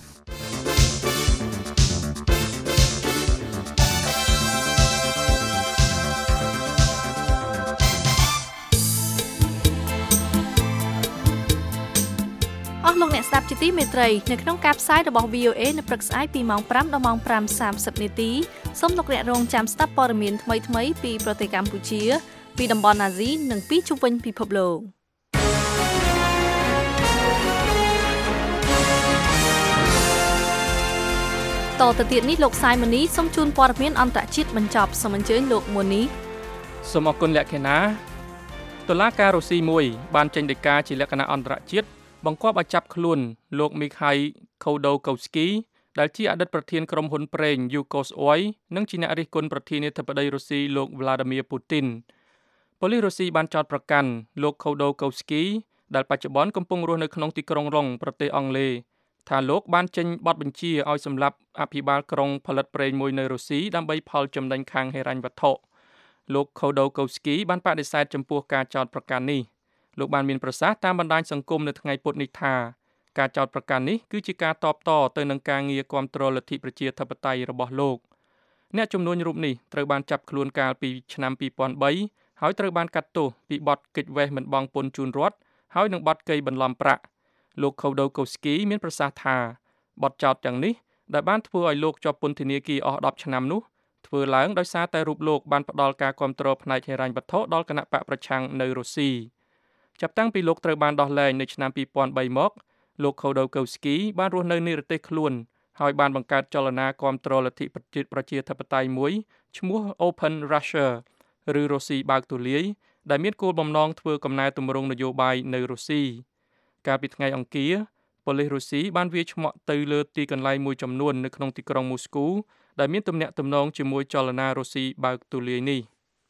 លោកអ្នកស្ដាប់ជាទីមេត្រីនៅក្នុងការផ្សាយរបស់ วี โอ เอ នៅព្រឹកស្អែកពីម៉ោងfiveដល់ម៉ោងfiveសាមសិបនាទីសូមលោកអ្នករងចាំស្ដាប់ព័ត៌មានថ្មីៗពីប្រទេសកម្ពុជាពីតំបន់អាស៊ីនិងពីជុំវិញពិភពលោកតទៅទៀតនេះលោកសាយម៉ូនីសូមជូនព័ត៌មានអន្តរជាតិបញ្ចប់សូមអញ្ជើញលោកម៉ូនីសូមអរគុណលក្ខណាតុលាការរុស្ស៊ីមួយបានចេញដីកាជាលក្ខណៈអន្តរជាតិបង្គាប់ឲ្យចាប់ខ្លួនលោកមីខៃខូដូកូស្គីដែលជាអតីតប្រធានក្រុមហ៊ុនប្រេង Yukos-Oil និងជាអ្នករិះគន់ប្រធានាធិបតីរុស្ស៊ីលោក Vladimir Putin ប៉ូលីសរុស្ស៊ីបានចោទប្រកាន់លោកខូដូកូស្គីដែលបច្ចុប្បន្នកំពុងរស់នៅក្នុងទីក្រុងរុងប្រទេសអង់គ្លេសថាលោកបានចេញបទបញ្ជាឲ្យសម្លាប់អភិបាលក្រុងផលិតប្រេងមួយនៅរុស្ស៊ីដើម្បីផលចំណេញខាងហិរញ្ញវត្ថុលោក Khodorkovsky បានបដិសេធចំពោះការចោទប្រកាន់នេះលោកបានមានប្រសាសន៍តាមបណ្ដាញសង្គមនៅថ្ងៃពុធនេះថាការចោទប្រកាន់នេះគឺជាការតបតទៅនឹងការងារគាំទ្រលទ្ធិប្រជាធិបតេយ្យរបស់លោកអ្នកជំនួញរូបនេះត្រូវបានចាប់ខ្លួនកាលពីឆ្នាំពីរពាន់បីហើយត្រូវបានកាត់ទោសពីបទគេចវេះមិនបង់ពន្ធជូនរដ្ឋហើយនឹងបទកេរបន្លំប្រាក់លោក Khodorkovsky មានប្រសាសន៍ថាបទចោទទាំងនេះដែលបានធ្វើឲ្យលោកជាប់ពន្ធនាគារអស់ដប់ឆ្នាំនោះធ្វើឡើងដោយសារតែរូបលោកបានផ្ដល់ការគាំទ្រផ្នែកហិរញ្ញវត្ថុដល់គណៈបកប្រឆាំងនៅរុស្ស៊ីចាប់តាំងពីលោកត្រូវបានដោះលែងនៅឆ្នាំពីរពាន់បីមកលោក Khodorkovsky បានរស់នៅនិរទេសខ្លួនហើយបានបង្កើតចលនាគាំទ្រលទ្ធិប្រជាធិបតេយ្យមួយឈ្មោះ Open Russia ឬរុស្ស៊ីបើកទូលាយដែលមានគោលបំណងធ្វើកំណែទម្រង់នយោបាយនៅរុស្ស៊ីកាលពីថ្ងៃអង្គារប៉ូលីសរុស្ស៊ីបានវាយឆ្មក់ទៅលើទីកន្លែងមួយចំនួននៅក្នុងទីក្រុងមូស្គូដែលមានទំនាក់ទំនងជាមួយចលនារុស្ស៊ីបើកទូលាយនេះ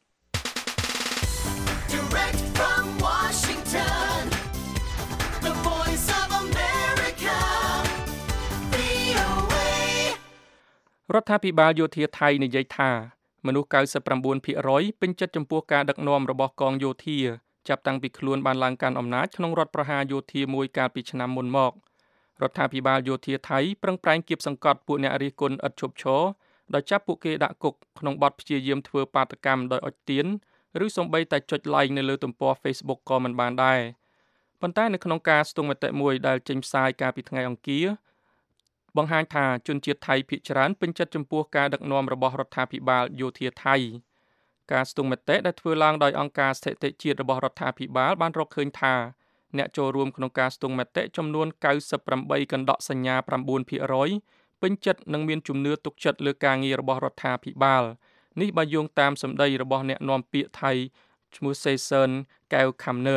រដ្ឋាភិបាលយោធាថៃនិយាយថាមនុស្ស កៅសិបប្រាំបួនភាគរយ ពេញចិត្តចំពោះការដឹកនាំរបស់កងយោធាចាប់តាំងពីខ្លួនបានឡើងកាន់អំណាចក្នុងរដ្ឋប្រហារយោធាមួយកាលពីឆ្នាំមុនមករដ្ឋាភិបាលយោធាថៃប្រឹងប្រែងគៀបសង្កត់ពួកអ្នករិះគន់ឥតឈប់ឈរដោយចាប់ពួកគេដាក់គុកក្នុងបទព្យាយាមធ្វើបាតកម្មដោយអុជទៀនឬសូម្បីតែចុច like នៅលើទំព័រ Facebook ក៏មិនបានដែរប៉ុន្តែនៅក្នុងការស្ទង់មតិមួយដែលចេញផ្សាយកាលពីថ្ងៃអង្គារបង្ហាញថាជនជាតិថៃភាគច្រើនពេញចិត្តចំពោះការដឹកនាំរបស់រដ្ឋាភិបាលយោធាថៃការស្ទង់មតិដែលធ្វើឡើងដោយអង្គការស្ថិតិជាតិរបស់រដ្ឋាភិបាលបានរកឃើញថាអ្នកចូលរួមក្នុងការស្ទង់មតិចំនួន កៅសិបប្រាំបី កណ្ដកសញ្ញា ប្រាំបួនភាគរយ ពេញចិត្តនិងមានជំនឿទុកចិត្តលើការងាររបស់រដ្ឋាភិបាលនេះបើយោងតាមសម្ដីរបស់អ្នកនាំពាក្យថៃឈ្មោះសេសឺនកែវខំណឺត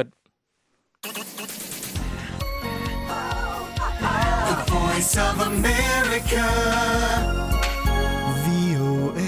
Voice of America វី អូ เอ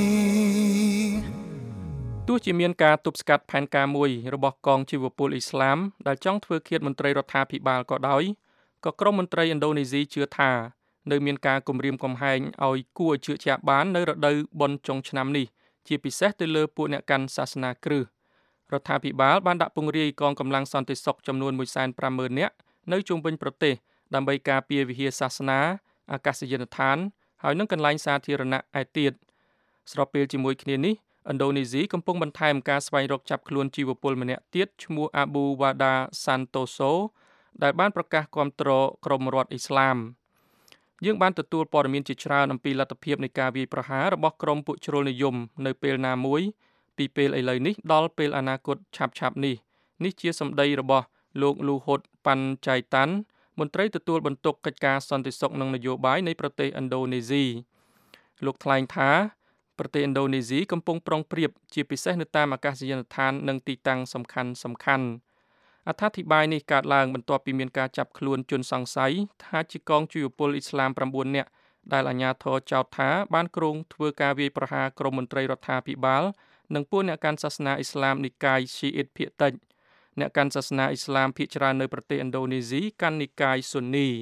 ទោះជាមានការទប់ស្កាត់ផែនការមួយរបស់កងជីវពលអ៊ីស្លាមដែលចង់ធ្វើឃាតមន្ត្រីរដ្ឋាភិបាលក៏ដោយក៏ក្រុមមន្ត្រីឥណ្ឌូនេស៊ីជឿថានៅមានការគំរាមកំហែងឲ្យគួរជឿជាក់បាននៅរដូវបុណ្យចុងឆ្នាំនេះជាពិសេសទៅលើពួកអ្នកកាន់សាសនាគ្រឹស្តរដ្ឋាភិបាលបានដាក់ពង្រាយកងកម្លាំងសន្តិសុខចំនួន មួយសែនប្រាំម៉ឺន នាក់នៅជុំវិញប្រទេសដើម្បីការពារវិហារសាសនាអាកាសយានដ្ឋានហើយនិងកន្លែងសាធារណៈឯទៀតស្របពេលជាមួយគ្នានេះឥណ្ឌូនេស៊ីកំពុងបន្ថែមការស្វែងរកចាប់ខ្លួនជីវពលម្នាក់ទៀតឈ្មោះ Abu Wada Santoso ដែលបានប្រកាសគាំទ្រក្រុមរដ្ឋអ៊ីស្លាមយើងបានទទួលព័ត៌មានជាច្រើនអំពីលទ្ធភាពនៃការវាយប្រហាររបស់ក្រុមពួកជ្រុលនិយមនៅពេលណាមួយពីពេលឥឡូវនេះដល់ពេលអនាគតឆាប់ៗនេះនេះជាសម្ដីរបស់លោក Luhut Panjaitanមន្ត្រីទទួលបន្ទុកកិច្ចការសន្តិសុខនិងនយោបាយនៃប្រទេសឥណ្ឌូនេស៊ីលោកថ្លែងថាប្រទេសឥណ្ឌូនេស៊ីកំពុងប្រុងប្រៀបជាពិសេសនៅតាមអាកាសយានដ្ឋាននិងទីតាំងសំខាន់សំខាន់អត្ថាធិប្បាយនេះកើតឡើងបន្ទាប់ពីមានការចាប់ខ្លួនជនសង្ស័យថាជាកងជីវពលអ៊ីស្លាមប្រាំបួននាក់ដែលអាជ្ញាធរចោទថាបានគ្រោងធ្វើការវាយប្រហារក្រុមមន្ត្រីរដ្ឋាភិបាលនិងពួកអ្នកកាន់សាសនាអ៊ីស្លាមនិកាយស៊ីអ៊ីតភាគតិចអ្នកកាន់សាសនាអ៊ីស្លាមភាគច្រើននៅប្រទេសឥណ្ឌូនេស៊ីកាន់និកាយស៊ុននី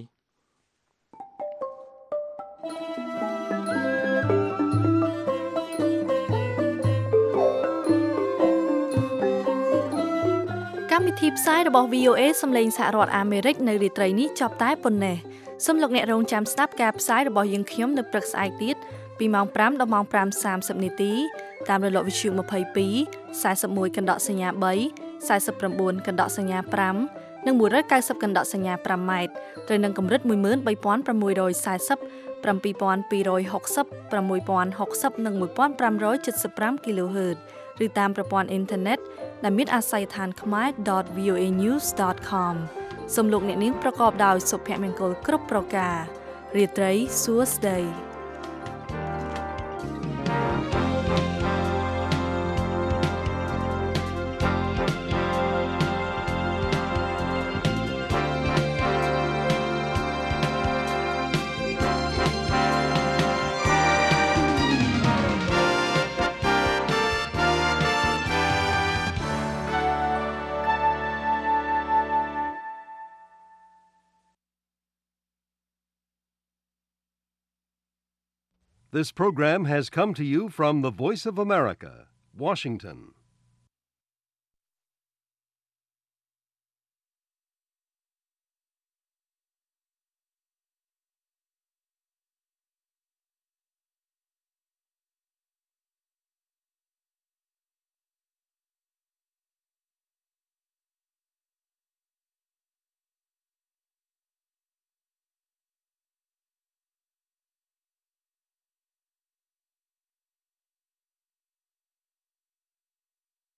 កម្មវិធីផ្សាយរបស់ វី អូ เอ សំឡេងសហរដ្ឋអាមេរិកនៅរាត្រីនេះចប់តែប៉ុណ្ណេះសូមលោកអ្នករងចាំស្ដាប់ការផ្សាយរបស់យើងខ្ញុំនៅព្រឹកស្អែកទៀតពីម៉ោងប្រាំដល់ម៉ោងប្រាំសាមសិបនាទីតាមរលកវិទ្យុម្ភៃពីរ សែនសិបមួយ កណ្ដកសញ្ញា3 សែនសិបប្រាំបួន កណ្ដកសញ្ញា5និងមួយរយកៅសិបកណ្ដកសញ្ញា5ម៉ែត្រត្រូវនឹងកម្រិត មួយម៉ឺនបីពាន់ប្រាំមួយរយសែសិប ប្រាំពីរពាន់ពីររយហុកសិប ប្រាំមួយពាន់ហុកសិប និងមួយពាន់ប្រាំរយចិតសិបប្រាំ គីឡូហឺត ឬតាមប្រព័ន្ធអ៊ីនធឺណិតដែលមានអាស័យដ្ឋានខ្មែរ ដត វី អូ เอ ញូស ដត ខម សូមលោកអ្នកនាងប្រកបដោយសុភមង្គលគ្រប់ប្រការរាត្រីសួស្តី This program has come to you from the Voice of America, Washington.